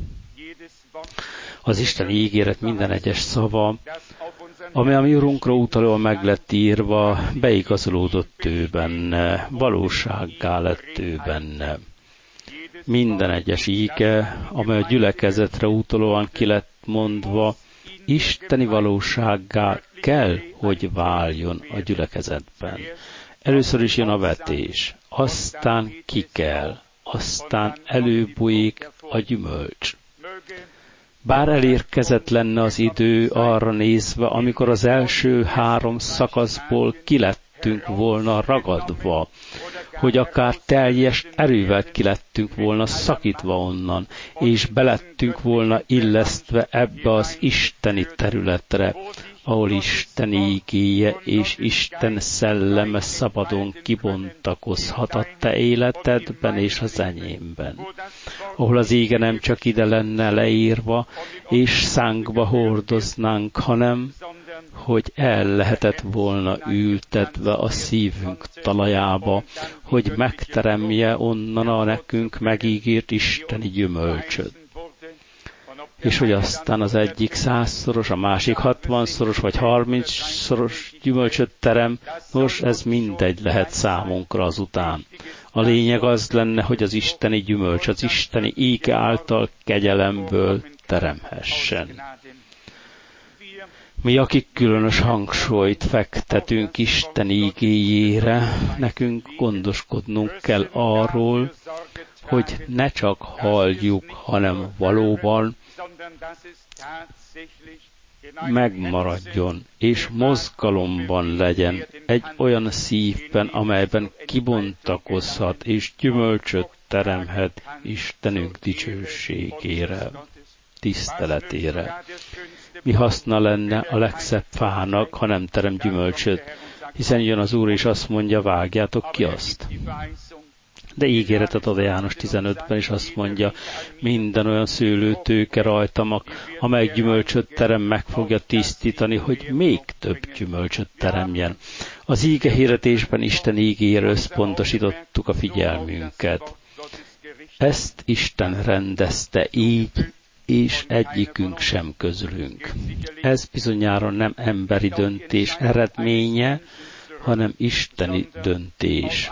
Az Isten ígéret minden egyes szava, amely a mi Urunkra utalóan meg lett írva, beigazolódott ő benne, valósággá lett ő benne. Minden egyes íge, amely a gyülekezetre utalóan ki lett mondva, isteni valósággá kell, hogy váljon a gyülekezetben. Először is jön a vetés, aztán ki kell, aztán előbújik a gyümölcs. Bár elérkezett lenne az idő arra nézve, amikor az első három szakaszból kilettünk volna ragadva, hogy akár teljes erővel kilettünk volna szakítva onnan, és belettünk volna illesztve ebbe az isteni területre, ahol Isten ígéje és Isten szelleme szabadon kibontakozhat a te életedben és az enyémben. Ahol az ége nem csak ide lenne leírva, és szánkba hordoznánk, hanem hogy el lehetett volna ültetve a szívünk talajába, hogy megteremje onnan a nekünk megígért isteni gyümölcsöt. És hogy aztán az egyik százszoros, a másik hatvanszoros vagy harmincszoros gyümölcsöt terem, nos, ez mindegy lehet számunkra azután. A lényeg az lenne, hogy az isteni gyümölcs, az isteni íge által kegyelemből teremhessen. Mi, akik különös hangsúlyt fektetünk Isten ígéjére, nekünk gondoskodnunk kell arról, hogy ne csak halljuk, hanem valóban megmaradjon, és mozgalomban legyen egy olyan szívben, amelyben kibontakozhat és gyümölcsöt teremhet Istenünk dicsőségére, tiszteletére. Mi haszna lenne a legszebb fának, ha nem terem gyümölcsöt, hiszen jön az Úr és azt mondja, vágjátok ki azt. De ígéretet ad a János tizenötben, és azt mondja, minden olyan szőlőtőke rajtam, amely gyümölcsöt terem, meg fogja tisztítani, hogy még több gyümölcsöt teremjen. Az íge hirdetésben Isten ígére összpontosítottuk a figyelmünket. Ezt Isten rendezte így, és egyikünk sem közülünk. Ez bizonyára nem emberi döntés eredménye, hanem isteni döntés.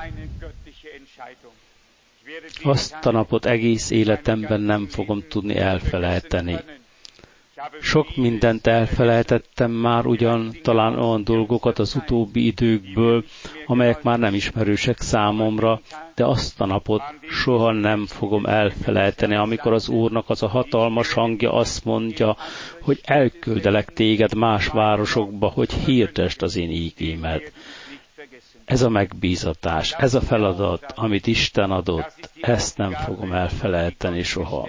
Azt a napot egész életemben nem fogom tudni elfelejteni. Sok mindent elfelejtettem már, ugyan talán olyan dolgokat az utóbbi időkből, amelyek már nem ismerősek számomra, de azt a napot soha nem fogom elfelejteni, amikor az Úrnak az a hatalmas hangja azt mondja, hogy elküldelek téged más városokba, hogy hirdesd az én ígémet. Ez a megbízatás, ez a feladat, amit Isten adott, ezt nem fogom elfelejteni soha.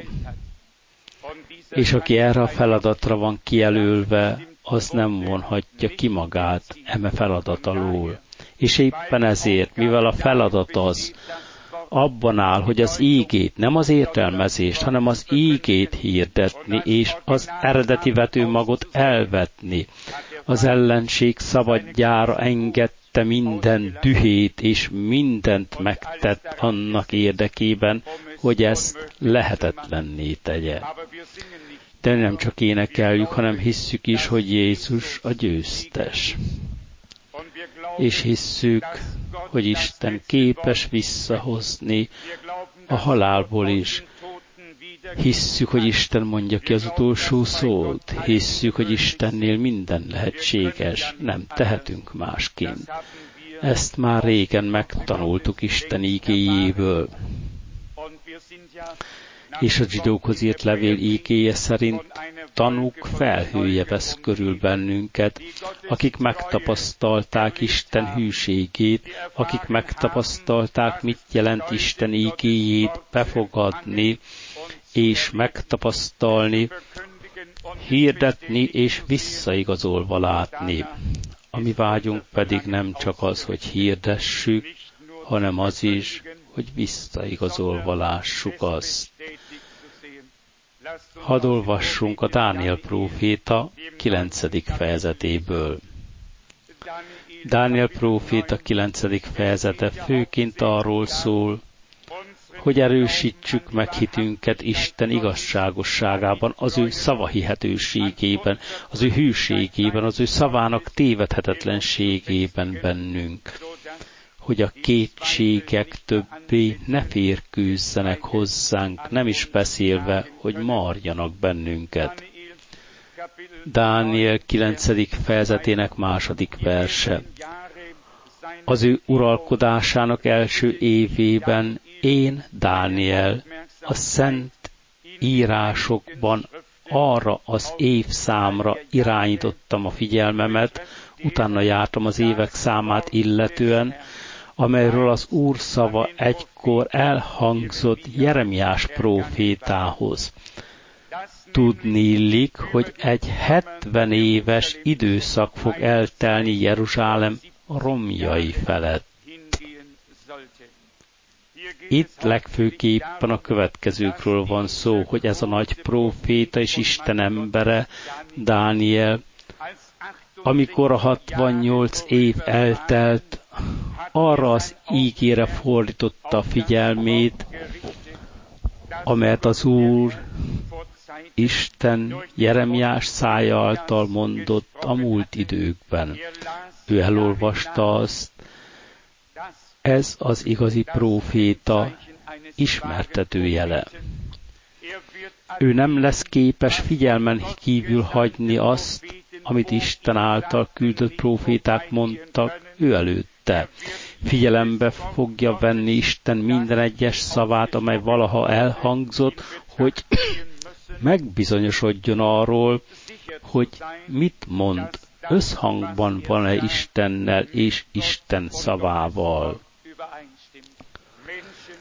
És aki erre a feladatra van kijelölve, az nem vonhatja ki magát eme feladat alól. És éppen ezért, mivel a feladat az, abban áll, hogy az ígét, nem az értelmezést, hanem az ígét hirdetni, és az eredeti vetőmagot elvetni. Az ellenség szabadjára engedte minden dühét, és mindent megtett annak érdekében, hogy ezt lehetetlenné tegye. De nem csak énekeljük, hanem hisszük is, hogy Jézus a győztes. És hisszük, hogy Isten képes visszahozni a halálból is. Hisszük, hogy Isten mondja ki az utolsó szót. Hisszük, hogy Istennél minden lehetséges. Nem tehetünk másként. Ezt már régen megtanultuk Isten ígéjéből. És a zsidókhoz írt levél ígéje szerint tanúk felhője vesz körül bennünket, akik megtapasztalták Isten hűségét, akik megtapasztalták, mit jelent Isten ígéjét befogadni és megtapasztalni, hirdetni és visszaigazolva látni. A mi vágyunk pedig nem csak az, hogy hirdessük, hanem az is, hogy visszaigazolva lássuk azt. Hadd olvassunk a Dániel próféta kilencedik fejezetéből. Dániel próféta kilencedik fejezete főként arról szól, hogy erősítsük meg hitünket Isten igazságosságában, az ő szavahihetőségében, az ő hűségében, az ő szavának tévedhetetlenségében bennünk, hogy a kétségek többé ne férkőzzenek hozzánk, nem is beszélve, hogy marjanak bennünket. Dániel kilencedik fejezetének második verse. Az ő uralkodásának első évében én, Dániel, a szent írásokban arra az évszámra irányítottam a figyelmemet, utána jártam az évek számát illetően, amelyről az Úr szava egykor elhangzott Jeremiás prófétához. Tudniillik, hogy egy hetven éves időszak fog eltelni Jeruzsálem romjai felett. Itt legfőképpen a következőkről van szó, hogy ez a nagy próféta és Isten embere, Dániel, amikor a hatvannyolc év eltelt, arra az ígére fordította a figyelmét, amelyet az Úr Isten Jeremiás szája által mondott a múlt időkben. Ő elolvasta azt, ez az igazi próféta ismertetőjele. Ő nem lesz képes figyelmen kívül hagyni azt, amit Isten által küldött próféták mondtak ő előtte. Figyelembe fogja venni Isten minden egyes szavát, amely valaha elhangzott, hogy megbizonyosodjon arról, hogy mit mond, összhangban van-e Istennel és Isten szavával.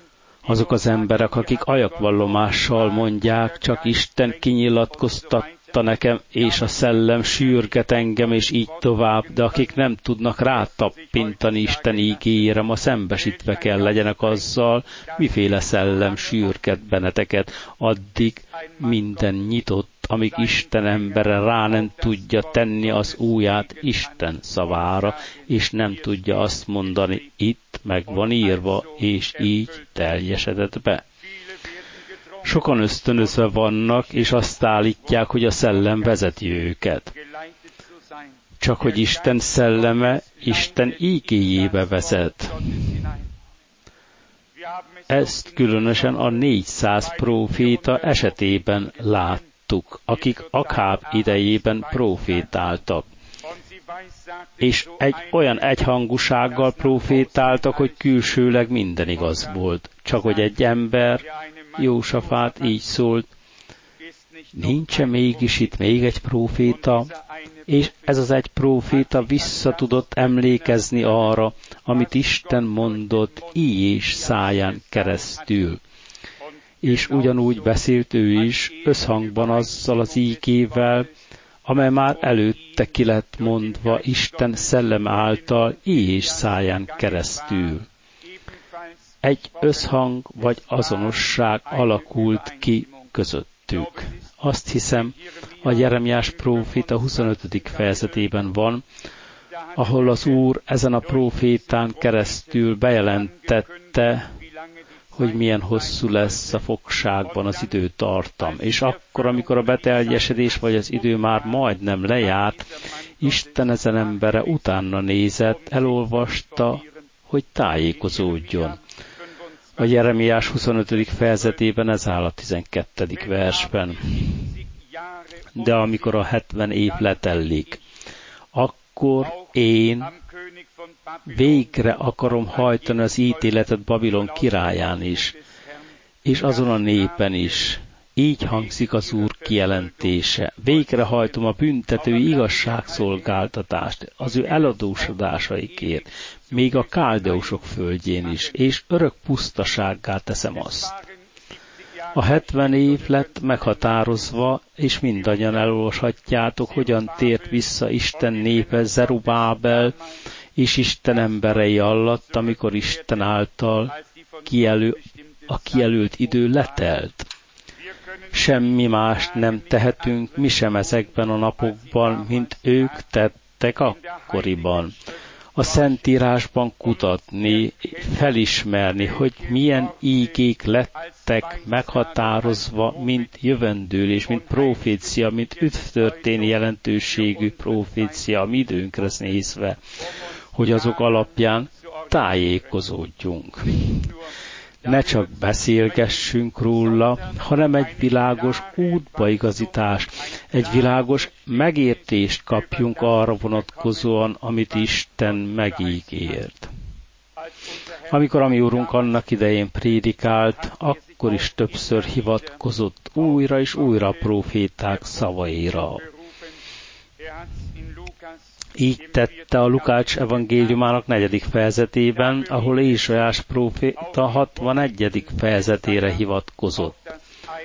Azok az emberek, akik ajakvallomással mondják, csak Isten kinyilatkoztatta adta nekem, és a szellem sürget engem, és így tovább, de akik nem tudnak rátappintani Isten ígéjére, ma szembesítve kell legyenek azzal, miféle szellem sürget benneteket, addig minden nyitott, amíg Isten embere rá nem tudja tenni az ujját Isten szavára, és nem tudja azt mondani, itt meg van írva, és így teljesedett be. Sokan ösztönözve vannak, és azt állítják, hogy a szellem vezeti őket. Csak hogy Isten szelleme Isten ígéjébe vezet. Ezt különösen a négyszáz próféta esetében láttuk, akik Akáb idejében prófétáltak. És egy olyan egyhangúsággal prófétáltak, hogy külsőleg minden igaz volt. Csak hogy egy ember, Jósafát így szólt, nincs-e mégis itt még egy próféta? És ez az egy próféta vissza tudott emlékezni arra, amit Isten mondott Íjés száján keresztül. És ugyanúgy beszélt ő is, összhangban azzal az ígével, amely már előtte ki lett mondva Isten szellem által Íjés száján keresztül. Egy összhang vagy azonosság alakult ki közöttük. Azt hiszem, a Jeremiás próféta huszonötödik fejezetében van, ahol az Úr ezen a prófétán keresztül bejelentette, hogy milyen hosszú lesz a fogságban az időtartam. És akkor, amikor a beteljesedés vagy az idő már majdnem lejárt, Isten ezen embere utána nézett, elolvasta, hogy tájékozódjon. A Jeremiás huszonötödik fejezetében ez áll a tizenkettedik versben. De amikor a hetven év letellik, akkor én végre akarom hajtani az ítéletet Babilon királyán is, és azon a népen is. Így hangzik az Úr kijelentése. Végrehajtom a büntetői igazságszolgáltatást az ő eladósodásaikért, még a káldeusok földjén is, és örök pusztasággá teszem azt. A hetven év lett meghatározva, és mindannyian elolvashatjátok, hogyan tért vissza Isten népe Zerubábel és Isten emberei alatt, amikor Isten által kijelöl, a kijelölt idő letelt. Semmi mást nem tehetünk mi sem ezekben a napokban, mint ők tettek akkoriban. A Szentírásban kutatni, felismerni, hogy milyen ígék lettek meghatározva, mint jövendőlés, mint profécia, mint üdvtörténi jelentőségű profécia a mi időnkre nézve, hogy azok alapján tájékozódjunk. Ne csak beszélgessünk róla, hanem egy világos útbaigazítás, egy világos megértést kapjunk arra vonatkozóan, amit Isten megígért. Amikor a mi Úrunk annak idején prédikált, akkor is többször hivatkozott újra és újra a próféták szavaira. Így tette a Lukács evangéliumának negyedik fejezetében, ahol Ézsaiás próféta hatvanegyedik fejezetére hivatkozott.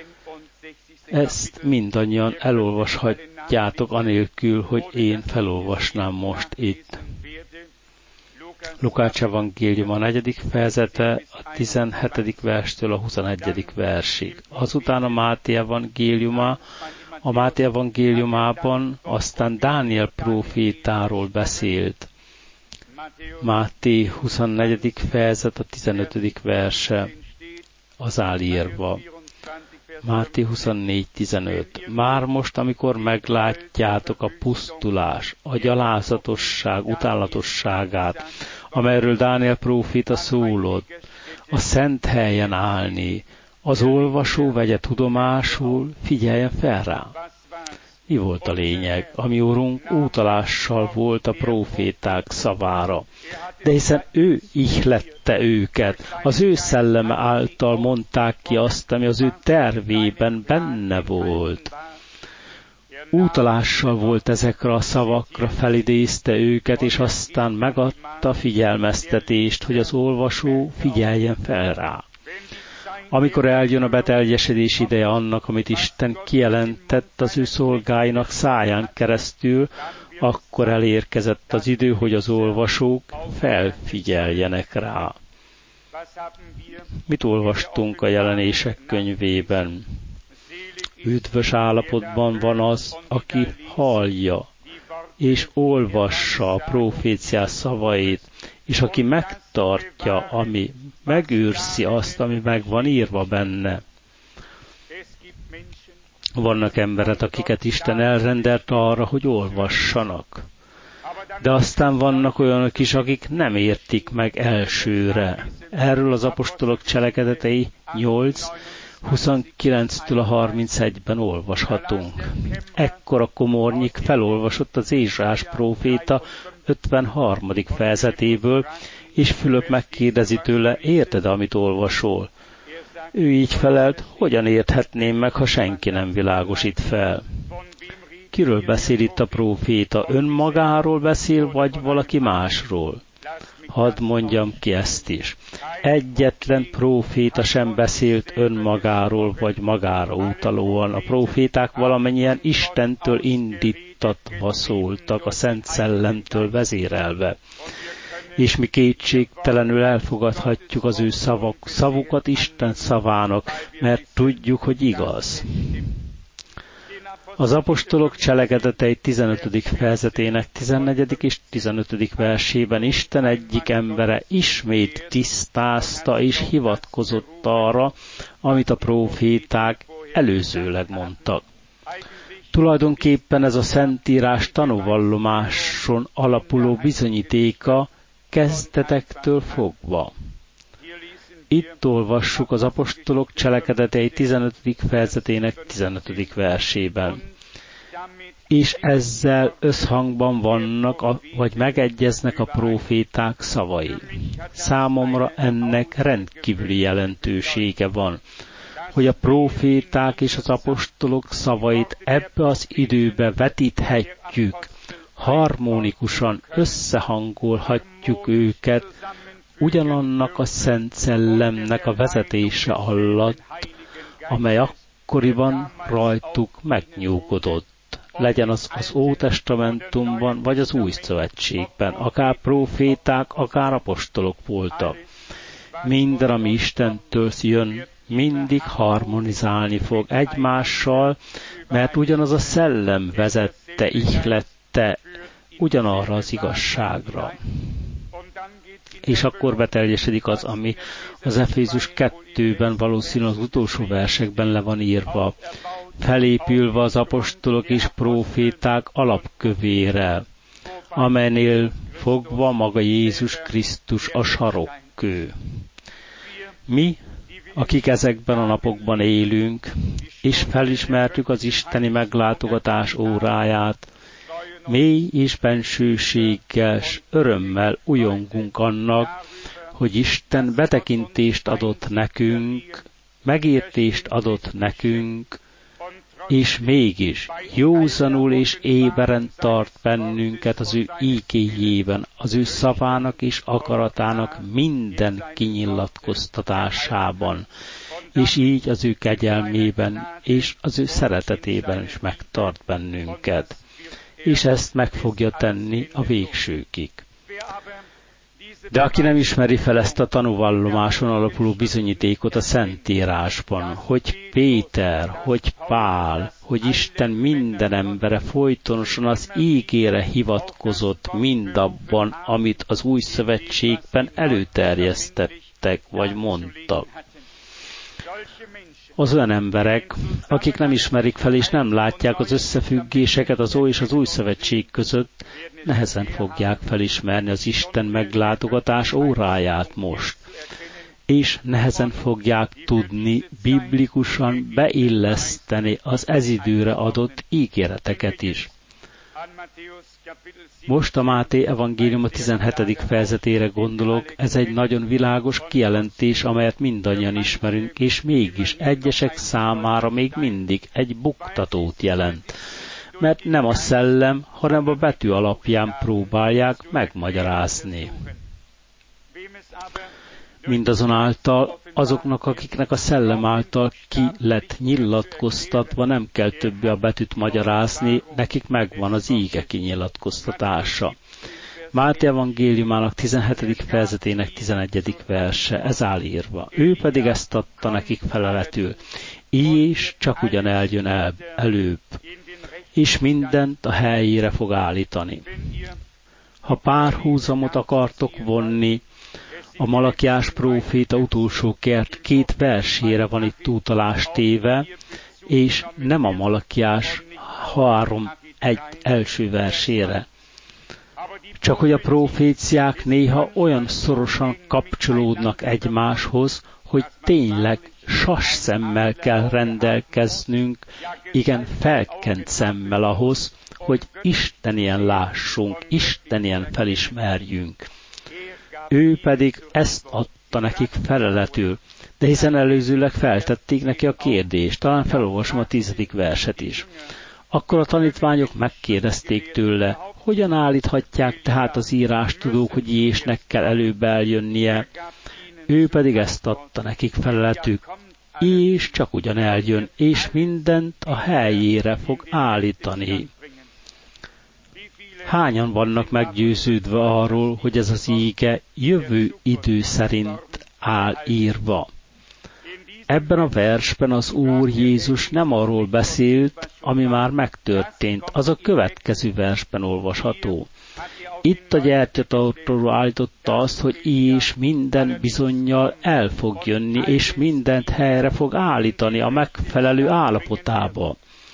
Ezt mindannyian elolvashatjátok anélkül, hogy én felolvasnám most itt. Lukács evangélium a negyedik fejezete a tizenhetedik verstől a huszonegyedik versig. Azután a Máté evangéliuma, a Máté evangéliumában aztán Dániel prófétáról beszélt. Máté huszonnegyedik fejezet a tizenötödik verse az áll írva. Máté huszonnégy tizenöt. Már most, amikor meglátjátok a pusztulás, a gyalázatosság utálatosságát, amelyről Dániel próféta szólott, a szent helyen állni, az olvasó vegye tudomásul, figyeljen fel rá. Mi volt a lényeg? A mi Úrunk útalással volt a próféták szavára. De hiszen ő ihlette őket, az ő szelleme által mondták ki azt, ami az ő tervében benne volt. Útalással volt ezekre a szavakra, felidézte őket, és aztán megadta figyelmeztetést, hogy az olvasó figyeljen fel rá. Amikor eljön a beteljesedés ideje annak, amit Isten kijelentett az ő szolgáinak száján keresztül, akkor elérkezett az idő, hogy az olvasók felfigyeljenek rá. Mit olvastunk a Jelenések könyvében? Üdvös állapotban van az, aki hallja és olvassa a proféciás szavait, és aki megtartja, ami megőrzi azt, ami meg van írva benne. Vannak emberek, akiket Isten elrendelt arra, hogy olvassanak. De aztán vannak olyanok is, akik nem értik meg elsőre. Erről az apostolok cselekedetei nyolc, huszonkilenctől a harmincegyben olvashatunk. Ekkor a komornyik felolvasott az Ézsás próféta ötvenharmadik fejezetéből, és Fülöp megkérdezi tőle, érted, amit olvasol? Ő így felelt, hogyan érthetném meg, ha senki nem világosít fel? Kiről beszél itt a próféta? Önmagáról beszél, vagy valaki másról? Hadd mondjam ki ezt is. Egyetlen próféta sem beszélt önmagáról vagy magára utalóan. A próféták valamennyien Istentől indítatva szóltak, a Szent Szellemtől vezérelve. És mi kétségtelenül elfogadhatjuk az ő szavak, szavukat Isten szavának, mert tudjuk, hogy igaz. Az apostolok cselekedetei tizenötödik fejezetének tizennegyedik és tizenötödik versében Isten egyik embere ismét tisztázta és hivatkozott arra, amit a próféták előzőleg mondtak. Tulajdonképpen ez a Szentírás tanúvallomáson alapuló bizonyítéka kezdetektől fogva. Itt olvassuk az apostolok cselekedetei tizenötödik fejezetének tizenötödik versében. És ezzel összhangban vannak, a, vagy megegyeznek a próféták szavai. Számomra ennek rendkívüli jelentősége van, hogy a próféták és az apostolok szavait ebbe az időbe vetíthetjük, harmonikusan összehangolhatjuk őket, ugyanannak a Szent Szellemnek a vezetése alatt, amely akkoriban rajtuk megnyugodott. Legyen az az Ótestamentumban, vagy az Új Szövetségben, akár próféták, akár apostolok voltak. Minden, ami Istentől jön, mindig harmonizálni fog egymással, mert ugyanaz a szellem vezette, ihlette ugyanarra az igazságra. És akkor beteljesedik az, ami az Efézus kettőben valószínűleg az utolsó versekben le van írva, felépülve az apostolok és próféták alapkövére, amelynél fogva maga Jézus Krisztus a sarokkő. Mi, akik ezekben a napokban élünk, és felismertük az isteni meglátogatás óráját, mély és bensőséggel, örömmel ujjongunk annak, hogy Isten betekintést adott nekünk, megértést adott nekünk, és mégis józanul és éberen tart bennünket az ő ígéjében, az ő szavának és akaratának minden kinyilatkoztatásában, és így az ő kegyelmében és az ő szeretetében is megtart bennünket. És ezt meg fogja tenni a végsőkig. De aki nem ismeri fel ezt a tanúvallomáson alapuló bizonyítékot a Szentírásban, hogy Péter, hogy Pál, hogy Isten minden embere folytonosan az ígére hivatkozott mindabban, amit az Új Szövetségben előterjesztettek vagy mondtak. Az olyan emberek, akik nem ismerik fel és nem látják az összefüggéseket az Ói és az Új Szövetség között, nehezen fogják felismerni az Isten meglátogatás óráját most, és nehezen fogják tudni biblikusan beilleszteni az ez időre adott ígéreteket is. Most a Máté evangélium a tizenhetedik fejezetére gondolok, ez egy nagyon világos kijelentés, amelyet mindannyian ismerünk, és mégis egyesek számára még mindig egy buktatót jelent. Mert nem a szellem, hanem a betű alapján próbálják megmagyarázni. Mindazonáltal azoknak, akiknek a szellem által ki lett nyilatkoztatva, nem kell többé a betűt magyarázni, nekik megvan az íge kinyilatkoztatása. Máté evangéliumának tizenhetedik fejezetének tizenegyedik verse, ez áll írva. Ő pedig ezt adta nekik feleletül. És csak ugyan eljön el, előbb, és mindent a helyére fog állítani. Ha párhuzamot akartok vonni, a Malakiás próféta utolsó kert két versére van itt utalás téve, és nem a Malakiás három egy első versére. Csak hogy a proféciák néha olyan szorosan kapcsolódnak egymáshoz, hogy tényleg sas szemmel kell rendelkeznünk, igen felkent szemmel ahhoz, hogy Istenien lássunk, Istenien felismerjünk. Ő pedig ezt adta nekik feleletül, de hiszen előzőleg feltették neki a kérdést, talán felolvasom a tizedik verset is. Akkor a tanítványok megkérdezték tőle, hogyan állíthatják tehát az írástudók, hogy Jézusnek kell előbb eljönnie. Ő pedig ezt adta nekik feleletük, és csak ugyan eljön, és mindent a helyére fog állítani. Hányan vannak meggyőződve arról, hogy ez az íge jövő idő szerint áll írva? Ebben a versben az Úr Jézus nem arról beszélt, ami már megtörtént, az a következő versben olvasható. Itt a gyertyatartóról állította azt, hogy és minden bizonnyal el fog jönni, és mindent helyre fog állítani a megfelelő állapotába.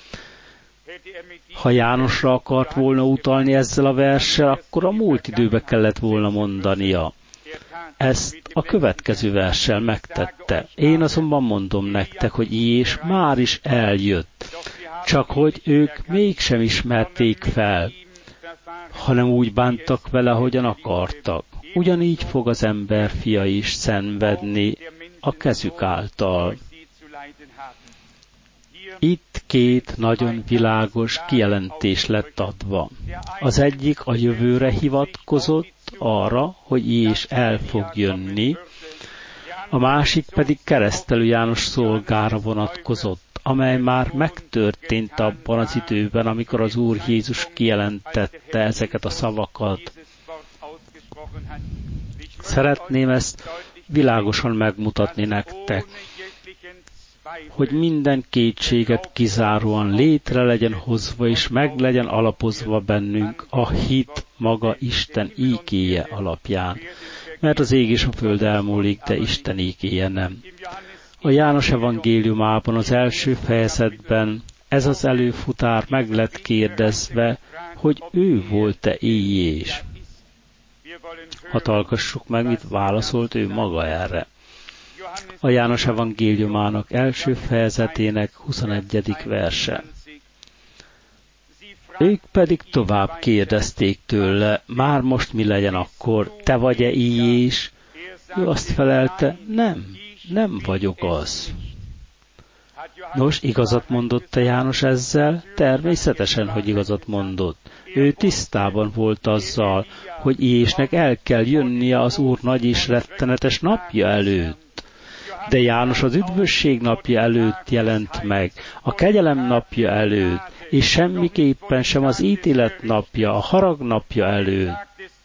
Ha Jánosra akart volna utalni ezzel a verssel, akkor a múlt időbe kellett volna mondania. Ezt a következő verssel megtette. Én azonban mondom nektek, hogy Jézus már is eljött, csak hogy ők mégsem ismerték fel, hanem úgy bántak vele, hogyan akartak. Ugyanígy fog az ember fia is szenvedni a kezük által. Itt két nagyon világos kijelentés lett adva. Az egyik a jövőre hivatkozott, arra, hogy Jézus el fog jönni, a másik pedig Keresztelő János szolgára vonatkozott, amely már megtörtént abban az időben, amikor az Úr Jézus kijelentette ezeket a szavakat. Szeretném ezt világosan megmutatni nektek, hogy minden kétséget kizáróan létre legyen hozva, és meg legyen alapozva bennünk a hit maga Isten ígéje alapján. Mert az ég és a föld elmúlik, de Isten ígéje nem. A János evangéliumában az első fejezetben ez az előfutár meg lett kérdezve, hogy ő volt-e Jézus. Hadd hallgassuk meg, mit válaszolt ő maga erre. A János evangéliumának első fejezetének huszonegyedik verse. Ők pedig tovább kérdezték tőle, már most mi legyen akkor, te vagy-e Jézus? Ő azt felelte, nem, nem vagyok az. Nos, igazat mondott a János ezzel? Természetesen, hogy igazat mondott. Ő tisztában volt azzal, hogy Jézusnek el kell jönnie az Úr nagy és rettenetes napja előtt. De János az üdvösség napja előtt jelent meg, a kegyelem napja előtt, és semmiképpen sem az ítélet napja, a harag napja előtt.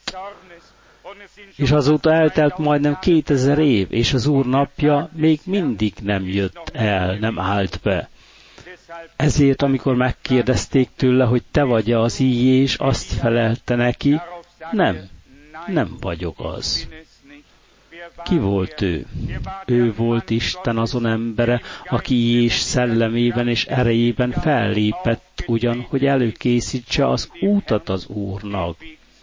És azóta eltelt majdnem kétezer év, és az Úr napja még mindig nem jött el, nem állt be. Ezért, amikor megkérdezték tőle, hogy te vagy az Jézus, azt felelte neki, nem, nem vagyok az. Ki volt ő? Ő volt Isten azon embere, aki Jézus szellemében és erejében fellépett ugyan, hogy előkészítse az útat az Úrnak.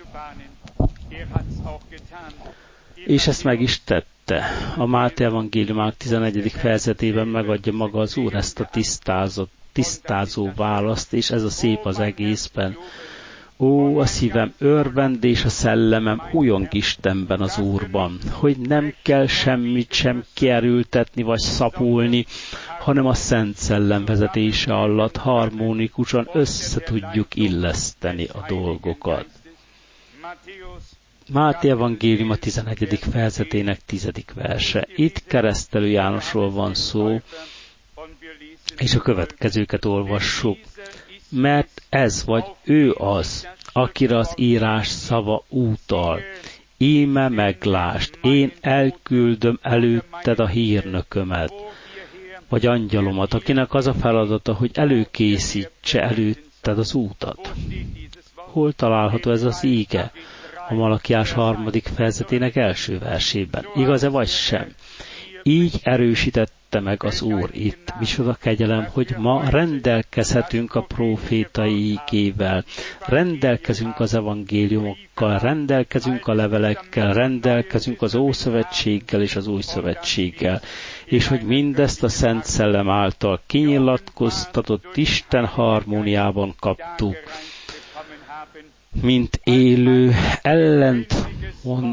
És ezt meg is tette. A Máté evangéliumának tizenegyedik fejezetében megadja maga az Úr ezt a tisztázott, tisztázó választ, és ez a szép az egészben. Ó, a szívem örvend, és a szellemem újong Istenben az Úrban, hogy nem kell semmit sem kierültetni vagy szapulni, hanem a Szent Szellem vezetése alatt harmonikusan össze tudjuk illeszteni a dolgokat. Máté evangélium a tizenegyedik fejezetének tizedik verse. Itt Keresztelő Jánosról van szó, és a következőket olvassuk. Mert ez vagy ő az, akire az írás szava utal. Íme meglást, én elküldöm előtted a hírnökömet, vagy angyalomat, akinek az a feladata, hogy előkészítse előtted az útat. Hol található ez az íge? A Malakiás harmadik fejezetének első versében. Igaz-e vagy sem? Így erősítette meg az Úr itt. Micsoda kegyelem, hogy ma rendelkezhetünk a prófétai ígével, rendelkezünk az evangéliumokkal, rendelkezünk a levelekkel, rendelkezünk az Ószövetséggel és az Új Szövetséggel, és hogy mindezt a Szent Szellem által kinyilatkoztatott Isten harmóniában kaptuk, mint élő, ellentmond,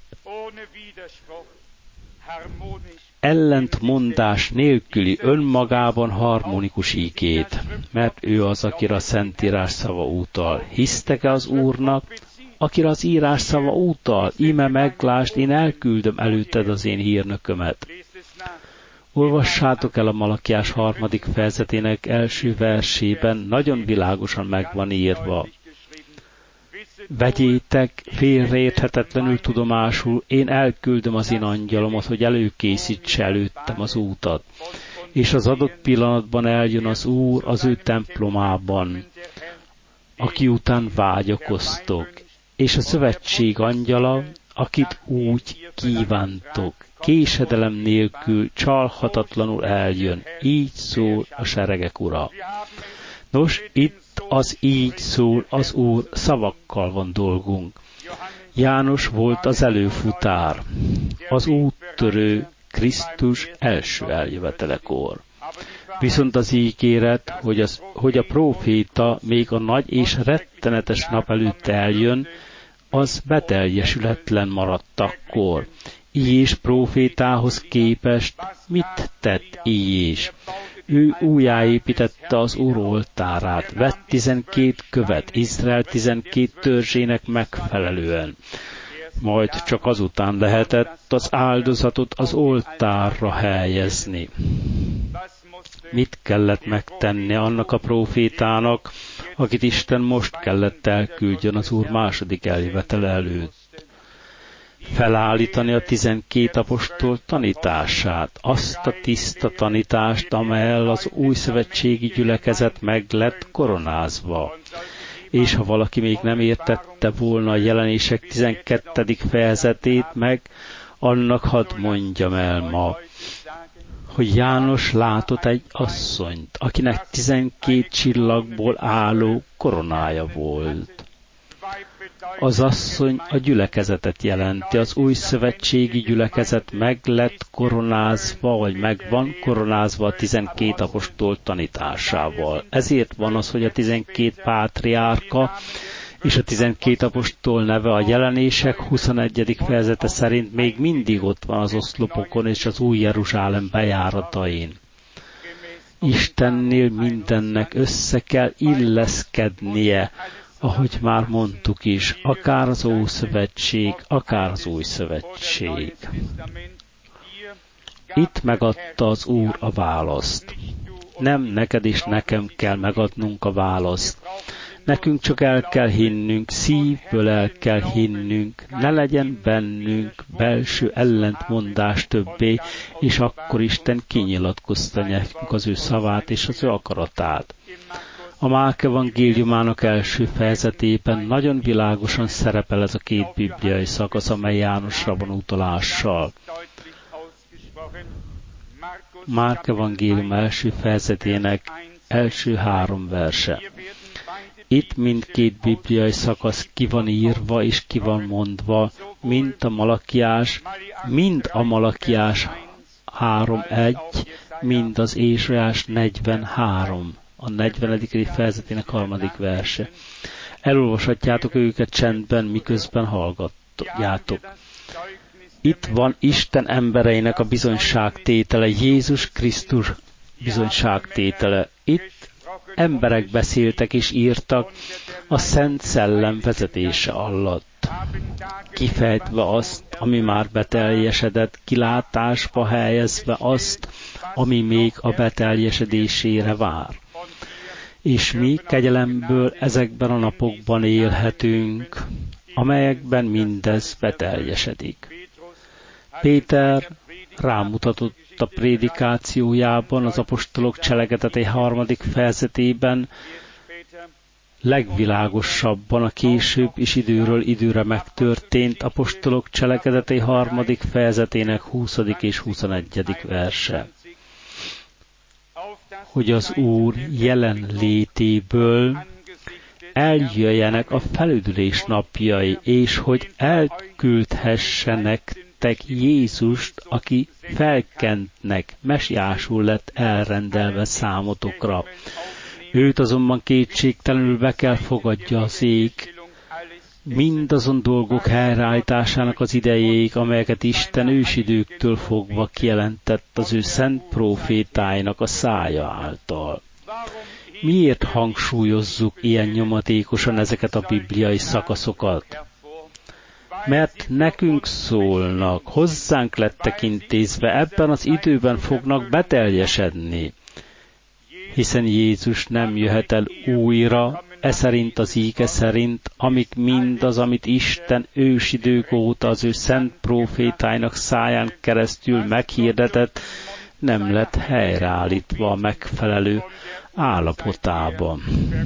ellentmondás nélküli, önmagában harmonikus ígét, mert ő az, akire a Szentírás szava utal. Hisztek-e az Úrnak, akire az írás szava utal? Íme meglásd, én elküldöm előtted az én hírnökömet. Olvassátok el a Malakiás harmadik fejezetének első versében, nagyon világosan meg van írva. Vegyétek félreérthetetlenül tudomásul, én elküldöm az én angyalomat, hogy előkészítse előttem az útat. És az adott pillanatban eljön az Úr az ő templomában, aki után vágyakoztok. És a szövetség angyala, akit úgy kívántok, késedelem nélkül, csalhatatlanul eljön. Így szól a seregek Ura. Nos, itt az így szól az Úr, szavakkal van dolgunk. János volt az előfutár, az úttörő Krisztus első eljövetelekor. Viszont az ígéret, hogy, az, hogy a próféta még a nagy és rettenetes nap előtt eljön, az beteljesületlen maradt akkor. Íjés prófétához képest mit tett Íjés? Ő újjáépítette az Úr oltárát, vett tizenkét követ, Izrael tizenkét törzsének megfelelően. Majd csak azután lehetett az áldozatot az oltárra helyezni. Mit kellett megtenni annak a prófétának, akit Isten most kellett elküldjön az Úr második eljövetele előtt? Felállítani a tizenkét apostol tanítását, azt a tiszta tanítást, amelyel az új szövetségi gyülekezet meg lett koronázva. És ha valaki még nem értette volna a Jelenések tizenkettedik fejezetét meg, annak hadd mondjam el ma, hogy János látott egy asszonyt, akinek tizenkét csillagból álló koronája volt. Az asszony a gyülekezetet jelenti, az új szövetségi gyülekezet meg lett koronázva, vagy meg van koronázva a tizenkét apostol tanításával. Ezért van az, hogy a tizenkét pátriárka és a tizenkét apostol neve a Jelenések huszonegyedik fejezete szerint még mindig ott van az oszlopokon és az új Jeruzsálem bejáratain. Istennél mindennek össze kell illeszkednie, ahogy már mondtuk is, akár az Ószövetség, akár az Új Szövetség. Itt megadta az Úr a választ. Nem neked és nekem kell megadnunk a választ. Nekünk csak el kell hinnünk, szívből el kell hinnünk, ne legyen bennünk belső ellentmondás többé, és akkor Isten kinyilatkozta nekünk az ő szavát és az ő akaratát. A Márk evangéliumának első fejezetében nagyon világosan szerepel ez a két bibliai szakasz, amely Jánosra van utalással. Márk evangélium első fejezetének első három verse. Itt mindkét bibliai szakasz ki van írva és ki van mondva, mint a Malakiás, mind a Malakiás három egy, mind az Ézsaiás negyvenhárom. A negyvenedik fejezetének harmadik verse. Elolvashatjátok őket csendben, miközben hallgatjátok. Itt van Isten embereinek a bizonyságtétele, Jézus Krisztus bizonyságtétele. Itt emberek beszéltek és írtak a Szent Szellem vezetése alatt. kifejtve azt, ami már beteljesedett, kilátásba helyezve azt, ami még a beteljesedésére vár. És mi kegyelemből ezekben a napokban élhetünk, amelyekben mindez beteljesedik. Péter rámutatott a prédikációjában, az apostolok cselekedetei harmadik fejezetében, legvilágosabban a később is időről időre megtörtént apostolok cselekedetei harmadik fejezetének huszadik és huszonegyedik verse. Hogy az Úr jelenlétéből eljöjjenek a felüdülés napjai, és hogy elküldhessenek tek Jézust, aki felkentnek, mesiásul lett elrendelve számotokra. Őt azonban kétségtelenül be kell fogadja az ég, mindazon dolgok helyreállításának az idejéig, amelyeket Isten ősidőktől fogva kijelentett az ő szent prófétáinak a szája által. Miért hangsúlyozzuk ilyen nyomatékosan ezeket a bibliai szakaszokat? Mert nekünk szólnak, hozzánk lettek intézve, ebben az időben fognak beteljesedni. Hiszen Jézus nem jöhet el újra, e szerint az íge szerint, amíg mindaz, amit Isten ősidők óta az ő szent prófétáinak száján keresztül meghirdetett, nem lett helyreállítva a megfelelő állapotában.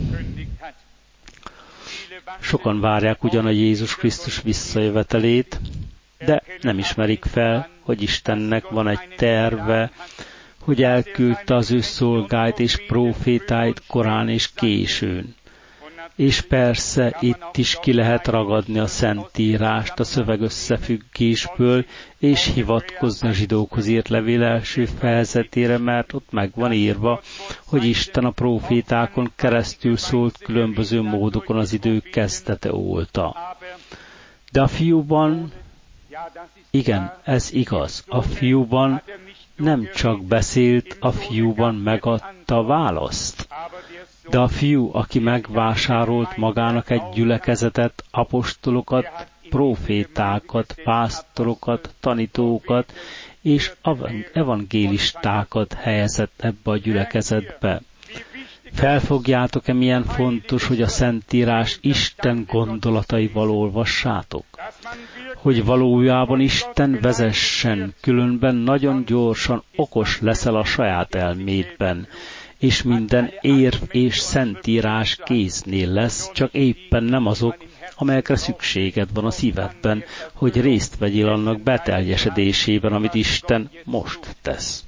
Sokan várják ugyan a Jézus Krisztus visszajövetelét, de nem ismerik fel, hogy Istennek van egy terve, hogy elküldte az ő szolgáit és prófétáit korán és későn. És persze itt is ki lehet ragadni a Szentírást a szövegösszefüggésből, és hivatkozni a zsidókhoz írt levél első fejezetére, mert ott meg van írva, hogy Isten a prófétákon keresztül szólt különböző módokon az idők kezdete óta. De a fiúban, igen, ez igaz, a fiúban nem csak beszélt, a fiúban megadta a választ. De a fiú, aki megvásárolt magának egy gyülekezetet, apostolokat, prófétákat, pásztorokat, tanítókat és evangélistákat helyezett ebbe a gyülekezetbe. Felfogjátok-e, milyen fontos, hogy a Szentírás Isten gondolataival olvassátok? Hogy valójában Isten vezessen, különben nagyon gyorsan okos leszel a saját elmédben, és minden érv és szentírás kéznél lesz, csak éppen nem azok, amelyekre szükséged van a szívedben, hogy részt vegyél annak beteljesedésében, amit Isten most tesz.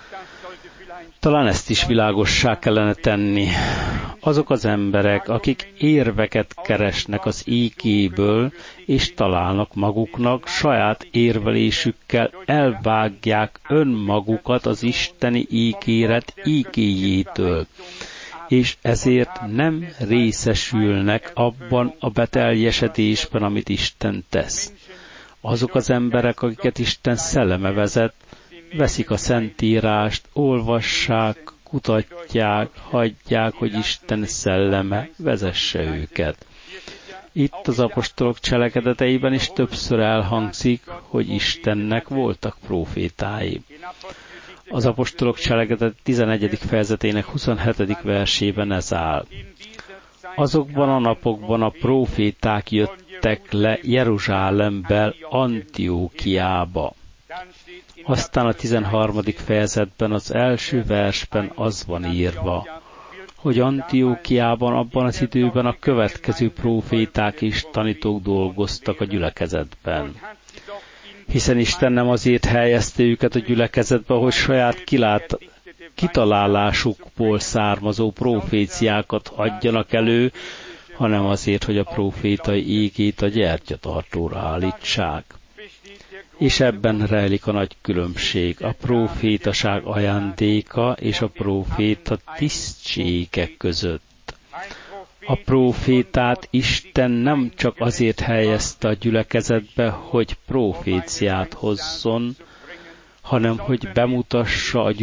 Talán ezt is világossá kellene tenni. Azok az emberek, akik érveket keresnek az ígéből, és találnak maguknak, saját érvelésükkel elvágják önmagukat az isteni ígéret ígéjétől, és ezért nem részesülnek abban a beteljesedésben, amit Isten tesz. Azok az emberek, akiket Isten szelleme vezet, veszik a Szentírást, olvassák, kutatják, hagyják, hogy Isten szelleme vezesse őket. Itt az apostolok cselekedeteiben is többször elhangzik, hogy Istennek voltak prófétái. Az apostolok cselekedet tizenegyedik fejezetének huszonhetedik versében ez áll. Azokban a napokban a próféták jöttek le Jeruzsálemből Antiókiába. Aztán a tizenharmadik fejezetben az első versben az van írva, hogy Antiókiában abban az időben a következő próféták és tanítók dolgoztak a gyülekezetben. Hiszen Isten nem azért helyezte őket a gyülekezetbe, hogy saját kilát, kitalálásukból származó proféciákat adjanak elő, hanem azért, hogy a prófétai ígét a gyertyatartóra állítsák. És ebben rejlik a nagy különbség, a prófétaság ajándéka és a próféta tisztsége között. A prófétát Isten nem csak azért helyezte a gyülekezetbe, hogy próféciát hozzon, hanem hogy bemutassa a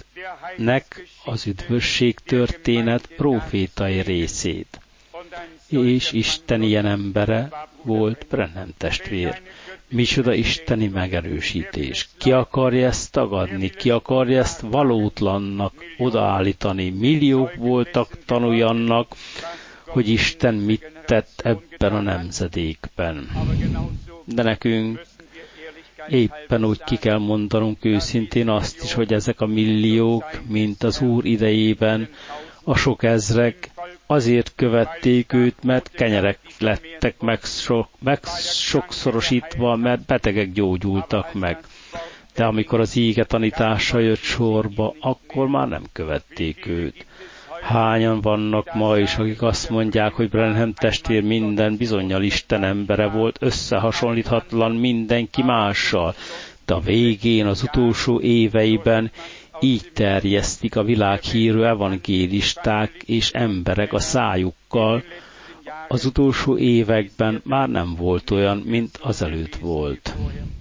gyülekezetnek az üdvösség történet prófétai részét. és Isten ilyen embere volt Branham testvér. Micsoda isteni megerősítés. Ki akarja ezt tagadni, ki akarja ezt valótlannak odaállítani. Milliók voltak tanulj annak, hogy Isten mit tett ebben a nemzedékben. De nekünk éppen úgy ki kell mondanunk őszintén azt is, hogy ezek a milliók, mint az Úr idejében, a sok ezrek azért követték őt, mert kenyerek lettek meg, sok, meg sokszorosítva, mert betegek gyógyultak meg. De amikor az íge tanítása jött sorba, akkor már nem követték őt. Hányan vannak ma is, akik azt mondják, hogy Branham testvér minden bizonnyal Isten embere volt, összehasonlíthatatlan mindenki mással, de a végén, az utolsó éveiben így terjesztik a világhírű evangélisták és emberek a szájukkal. Az utolsó években már nem volt olyan, mint azelőtt volt.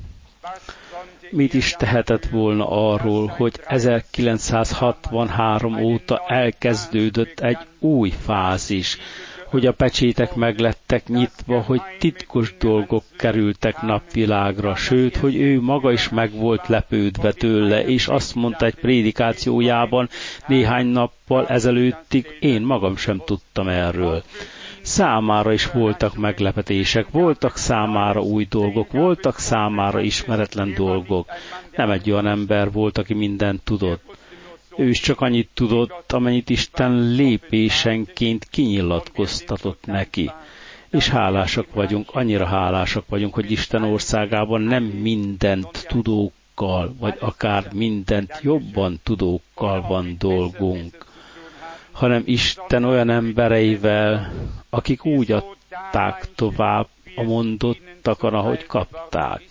Mit is tehetett volna arról, hogy ezerkilencszázhatvanhárom óta elkezdődött egy új fázis, hogy a pecsétek meglettek nyitva, hogy titkos dolgok kerültek napvilágra, sőt, hogy ő maga is meg volt lepődve tőle, és azt mondta egy prédikációjában néhány nappal ezelőttig, én magam sem tudtam erről. Számára is voltak meglepetések, voltak számára új dolgok, voltak számára ismeretlen dolgok. Nem egy olyan ember volt, aki mindent tudott. Ő is csak annyit tudott, amennyit Isten lépésenként kinyilatkoztatott neki. És hálásak vagyunk, annyira hálásak vagyunk, hogy Isten országában nem mindent tudókkal, vagy akár mindent jobban tudókkal van dolgunk, hanem Isten olyan embereivel, akik úgy adták tovább a mondottakon, ahogy kapták.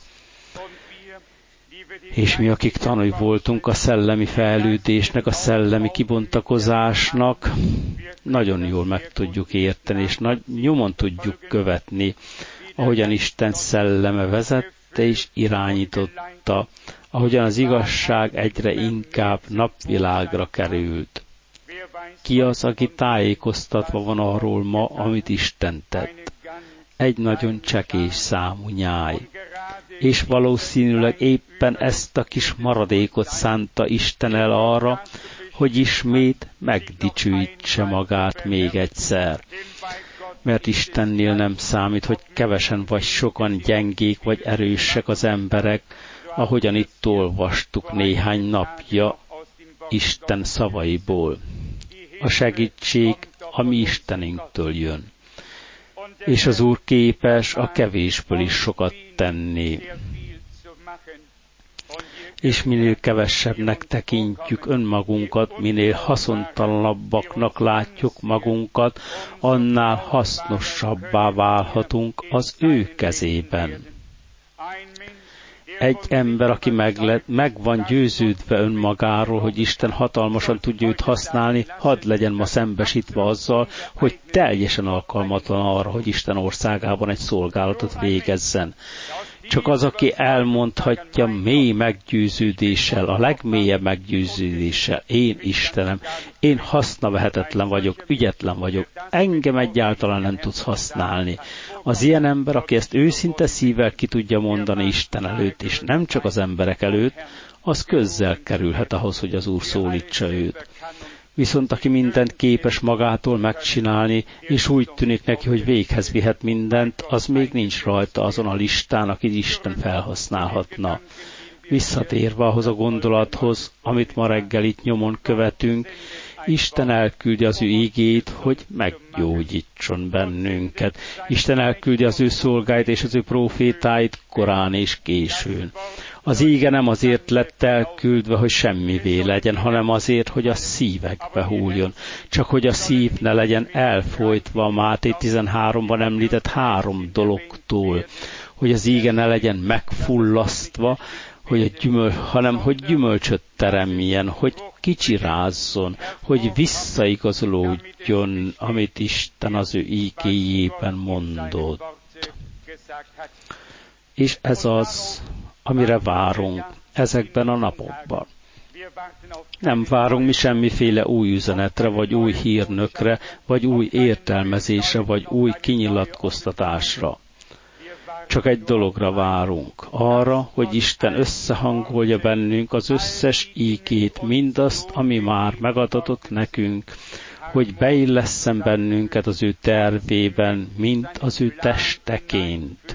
És mi, akik tanúi voltunk a szellemi fejlődésnek, a szellemi kibontakozásnak, nagyon jól meg tudjuk érteni, és nagy nyomon tudjuk követni, ahogyan Isten szelleme vezette és irányította, ahogyan az igazság egyre inkább napvilágra került. Ki az, aki tájékoztatva van arról ma, amit Isten tett? Egy nagyon csekés számú nyáj. És valószínűleg éppen ezt a kis maradékot szánta Isten el arra, hogy ismét megdicsőítse magát még egyszer. Mert Istennél nem számít, hogy kevesen vagy sokan gyengék vagy erősek az emberek, ahogyan itt olvastuk néhány napja Isten szavaiból. A segítség a mi Istenünktől jön. És az Úr képes a kevésből is sokat tenni. És minél kevesebbnek tekintjük önmagunkat, minél haszontalanabbaknak látjuk magunkat, annál hasznosabbá válhatunk az ő kezében. Egy ember, aki meg, lett, meg van győződve önmagáról, hogy Isten hatalmasan tudja őt használni, hadd legyen ma szembesítve azzal, hogy teljesen alkalmatlan arra, hogy Isten országában egy szolgálatot végezzen. Csak az, aki elmondhatja mély meggyőződéssel, a legmélyebb meggyőződéssel, én Istenem, én hasznavehetetlen vagyok, ügyetlen vagyok, engem egyáltalán nem tudsz használni. Az ilyen ember, aki ezt őszinte szívvel ki tudja mondani Isten előtt, és nem csak az emberek előtt, az közel kerülhet ahhoz, hogy az Úr szólítsa őt. Viszont aki mindent képes magától megcsinálni, és úgy tűnik neki, hogy véghez vihet mindent, az még nincs rajta azon a listán, akit Isten felhasználhatna. Visszatérve ahhoz a gondolathoz, amit ma reggel itt nyomon követünk, Isten elküldi az ő igét, hogy meggyógyítson bennünket. Isten elküldi az ő szolgáit és az ő profétáit korán és későn. Az íge nem azért lett elküldve, hogy semmivé legyen, hanem azért, hogy a szívekbe húljon. Csak hogy a szív ne legyen elfolytva a Máté tizenháromban említett három dologtól. Hogy az íge ne legyen megfullasztva, hogy a gyümöl, hanem hogy gyümölcsöt teremjen, hogy kicsirázzon, hogy visszaigazolódjon, amit Isten az ő ígéjében mondott. És ez az, amire várunk ezekben a napokban. Nem várunk mi semmiféle új üzenetre, vagy új hírnökre, vagy új értelmezésre, vagy új kinyilatkoztatásra. Csak egy dologra várunk, arra, hogy Isten összehangolja bennünk az összes ígét, mindazt, ami már megadatott nekünk, hogy beillesszen bennünket az ő tervében, mint az ő testeként.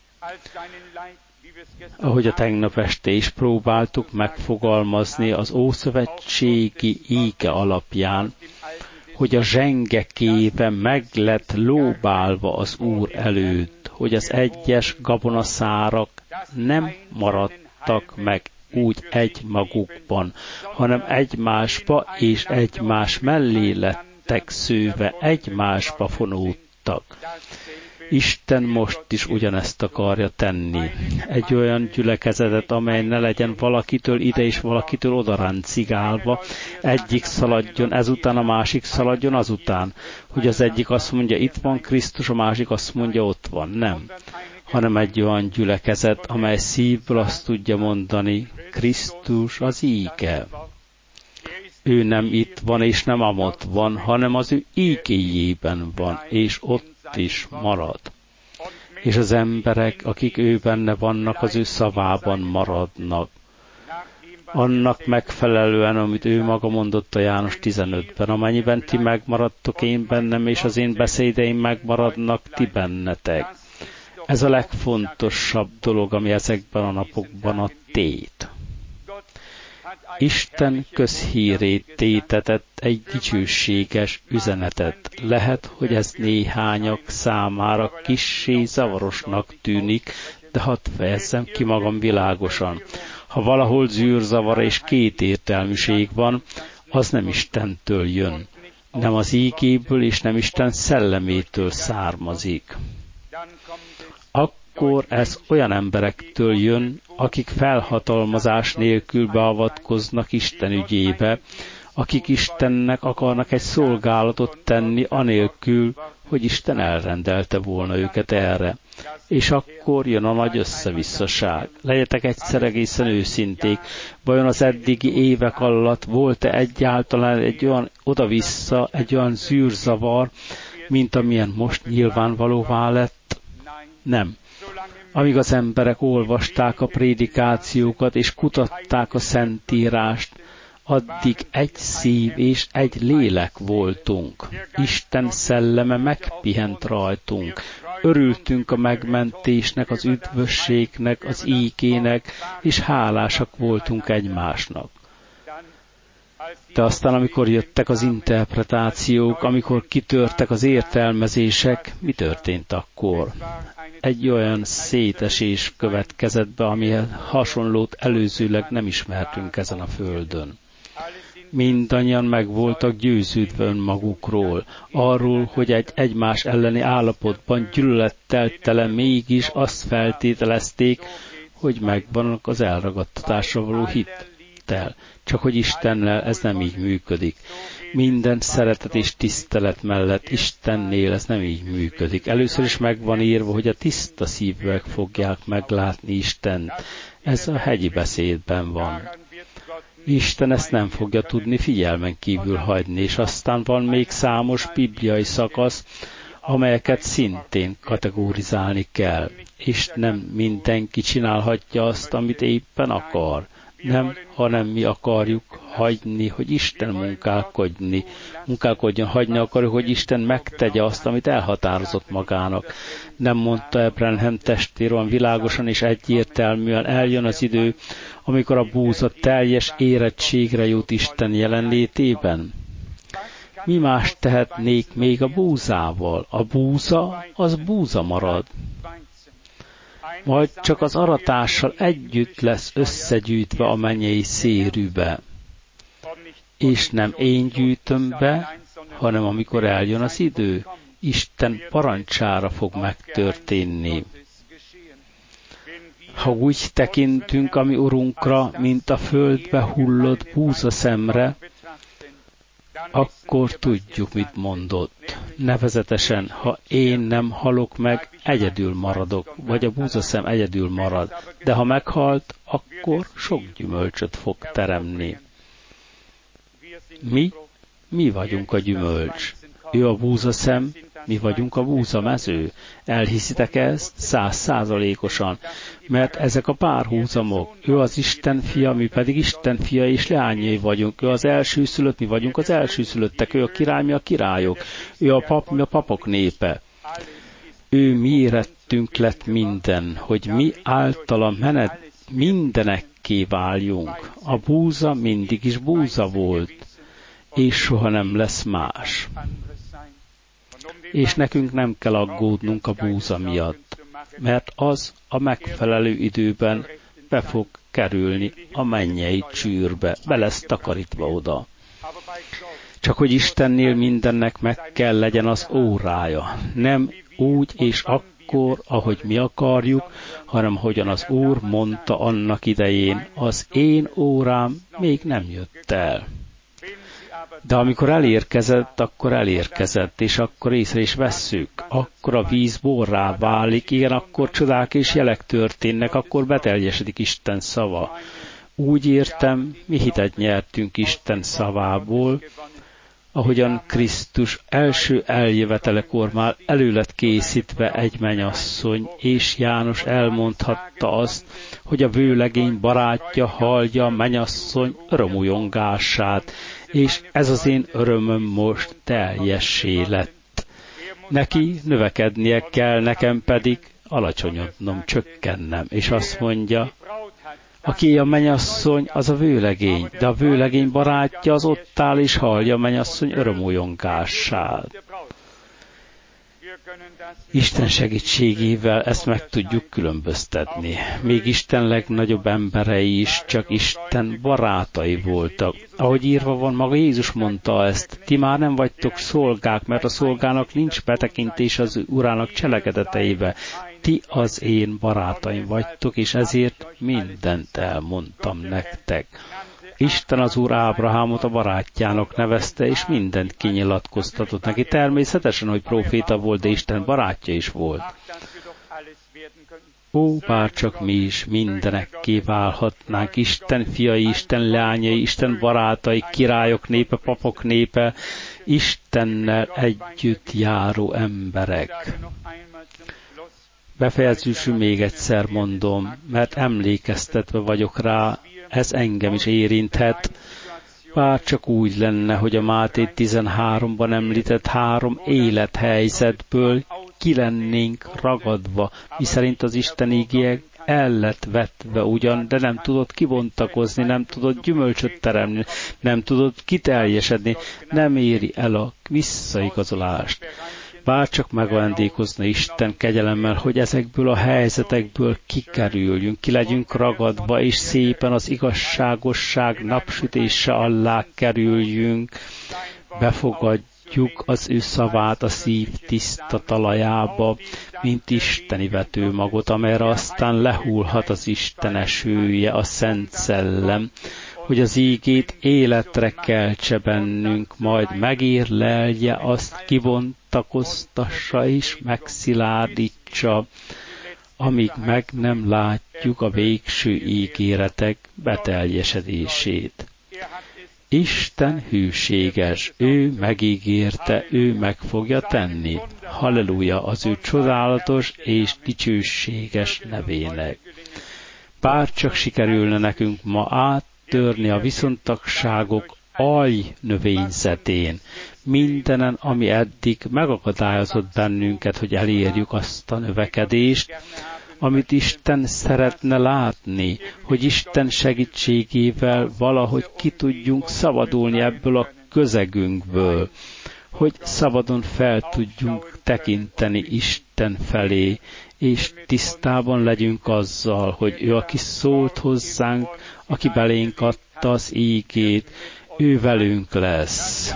Ahogy a tegnap este is próbáltuk megfogalmazni az ószövetségi íge alapján, hogy a zsengekében meg lett lóbálva az Úr előtt, hogy az egyes gabonaszárak nem maradtak meg úgy egymagukban, hanem egymásba és egymás mellé lettek szőve, egymásba fonódtak. Isten most is ugyanezt akarja tenni. Egy olyan gyülekezetet, amely ne legyen valakitől ide és valakitől oda ráncigálva, egyik szaladjon ezután, a másik szaladjon azután, hogy az egyik azt mondja, itt van Krisztus, a másik azt mondja, ott van. Nem. Hanem egy olyan gyülekezet, amely szívből azt tudja mondani, Krisztus az íge. Ő nem itt van és nem amott van, hanem az ő ígéjében van, és ott is marad. És az emberek, akik ő benne vannak, az ő szavában maradnak. Annak megfelelően, amit ő maga mondott a János tizenötben, amennyiben ti megmaradtok én bennem, és az én beszédeim megmaradnak ti bennetek. Ez a legfontosabb dolog, ami ezekben a napokban a tét. Isten közhírét tétetett egy dicsőséges üzenetet. Lehet, hogy ez néhányak számára kissé zavarosnak tűnik, de hadd fejezzem ki magam világosan. Ha valahol zűrzavar és kétértelműség van, az nem Istentől jön. Nem az ígéből és nem Isten szellemétől származik. Akkor ez olyan emberektől jön, akik felhatalmazás nélkül beavatkoznak Isten ügyébe, akik Istennek akarnak egy szolgálatot tenni anélkül, hogy Isten elrendelte volna őket erre. És akkor jön a nagy összevisszaság. Legyetek egyszer egészen őszinték, vajon az eddigi évek alatt volt-e egyáltalán egy olyan oda-vissza, egy olyan zűrzavar, mint amilyen most nyilvánvalóvá lett? Nem. Amíg az emberek olvasták a prédikációkat és kutatták a Szentírást, addig egy szív és egy lélek voltunk. Isten szelleme megpihent rajtunk. Örültünk a megmentésnek, az üdvösségnek, az ígének, és hálásak voltunk egymásnak. De aztán, amikor jöttek az interpretációk, amikor kitörtek az értelmezések, mi történt akkor? Egy olyan szétesés következett be, amihez hasonlót előzőleg nem ismertünk ezen a földön. Mindannyian meg voltak győződve önmagukról, arról, hogy egy egymás elleni állapotban gyűlölettel tele mégis azt feltételezték, hogy megvannak az elragadtatásra való hittel. Csak hogy Istennel ez nem így működik. Minden szeretet és tisztelet mellett Istennél ez nem így működik. Először is meg van írva, hogy a tiszta szívűek fogják meglátni Istent. Ez a hegyi beszédben van. Isten ezt nem fogja tudni figyelmen kívül hagyni, és aztán van még számos bibliai szakasz, amelyeket szintén kategorizálni kell. És nem mindenki csinálhatja azt, amit éppen akar. Nem, hanem mi akarjuk hagyni, hogy Isten munkálkodni, munkálkodjon, hagyni akarjuk, hogy Isten megtegye azt, amit elhatározott magának. Nem mondta Abraham testvér olyan világosan és egyértelműen, eljön az idő, amikor a búza teljes érettségre jut Isten jelenlétében. Mi más tehetnék még a búzával? A búza, az búza marad. Majd csak az aratással együtt lesz összegyűjtve a mennyei szérűbe. És nem én gyűjtöm be, hanem amikor eljön az idő, Isten parancsára fog megtörténni. Ha úgy tekintünk a mi Urunkra, mint a földbe hullott búzaszemre, akkor tudjuk, mit mondott. Nevezetesen, ha én nem halok meg, egyedül maradok, vagy a búzaszem egyedül marad, de ha meghalt, akkor sok gyümölcsöt fog teremni. Mi, mi vagyunk a gyümölcs. Ő a búzaszem, mi vagyunk a búzamező. Elhiszitek ezt száz százalékosan, mert ezek a párhuzamok. Ő az Isten fia, mi pedig Isten fia és leányai vagyunk. Ő az elsőszülött, mi vagyunk az elsőszülöttek. Ő a király, mi a királyok. Ő a pap, mi a papok népe. Ő mi érettünk lett minden, hogy mi általa menet mindenekké váljunk. A búza mindig is búza volt, és soha nem lesz más. És nekünk nem kell aggódnunk a búza miatt, mert az a megfelelő időben be fog kerülni a mennyei csűrbe, be lesz takarítva oda. Csak hogy Istennél mindennek meg kell legyen az órája, nem úgy és akkor, ahogy mi akarjuk, hanem hogyan az Úr mondta annak idején, az én órám még nem jött el. De amikor elérkezett, akkor elérkezett, és akkor észre is vesszük, akkor a víz borrá válik, igen, akkor csodák és jelek történnek, akkor beteljesedik Isten szava. Úgy értem, mi hitet nyertünk Isten szavából, ahogyan Krisztus első eljövetelekor már elő lett készítve egy mennyasszony, és János elmondhatta azt, hogy a vőlegény barátja hallja a mennyasszony örömújongását, és ez az én örömöm most teljessé lett. Neki növekednie kell, nekem pedig alacsonyodnom, csökkennem, és azt mondja, aki a mennyasszony, az a vőlegény, de a vőlegény barátja az ott áll és hallja a mennyasszony örömújongását. Isten segítségével ezt meg tudjuk különböztetni. Még Isten legnagyobb emberei is csak Isten barátai voltak. Ahogy írva van, maga Jézus mondta ezt, ti már nem vagytok szolgák, mert a szolgának nincs betekintés az urának cselekedeteibe. Ti az én barátaim vagytok, és ezért mindent elmondtam nektek. Isten az Úr Ábrahámot a barátjának nevezte, és mindent kinyilatkoztatott neki. Természetesen, hogy próféta volt, de Isten barátja is volt. Ó, bárcsak mi is mindenekké válhatnánk, Isten fiai, Isten leányai, Isten barátai, királyok népe, papok népe, Istennel együtt járó emberek. Befejezésül még egyszer mondom, mert emlékeztetve vagyok rá, ez engem is érinthet, bár csak úgy lenne, hogy a Máté tizenháromban említett három élethelyzetből ki lennénk ragadva, miszerint az Isten igéje el lett vetve ugyan, de nem tudott kibontakozni, nem tudott gyümölcsöt teremni, nem tudott kiteljesedni, nem éri el a visszaigazolást. Bárcsak megajándékozna Isten kegyelemmel, hogy ezekből a helyzetekből kikerüljünk, ki legyünk ragadva, és szépen az igazságosság napsütése alá kerüljünk, befogadjuk az ő szavát a szív tiszta talajába, mint isteni vetőmagot, amelyre aztán lehullhat az Isten esője, a Szent Szellem, hogy az ígét életre keltse bennünk, majd megérlelje, azt kibontakoztassa és megszilárdítsa, amíg meg nem látjuk a végső ígéretek beteljesedését. Isten hűséges, ő megígérte, ő meg fogja tenni. Halleluja az ő csodálatos és dicsőséges nevének. Bárcsak sikerülne nekünk ma át, törni a viszontagságok alj növényzetén, mindenen, ami eddig megakadályozott bennünket, hogy elérjük azt a növekedést, amit Isten szeretne látni, hogy Isten segítségével valahogy ki tudjunk szabadulni ebből a közegünkből, hogy szabadon fel tudjunk tekinteni Isten felé, és tisztában legyünk azzal, hogy ő, aki szólt hozzánk, aki belénk adta az ígét, ő velünk lesz.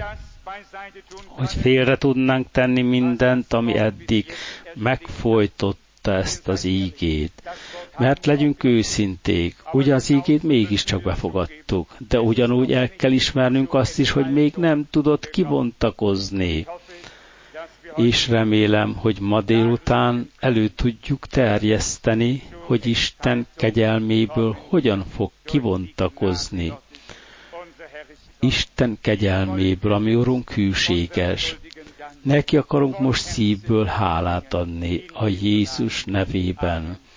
Hogy félre tudnánk tenni mindent, ami eddig megfojtotta ezt az ígét. Mert legyünk őszinték, ugye az ígét mégiscsak befogadtuk, de ugyanúgy el kell ismernünk azt is, hogy még nem tudott kibontakozni. És remélem, hogy ma délután elő tudjuk terjeszteni, hogy Isten kegyelméből hogyan fog kibontakozni. Isten kegyelméből, ami Urunk hűséges. Neki akarunk most szívből hálát adni a Jézus nevében.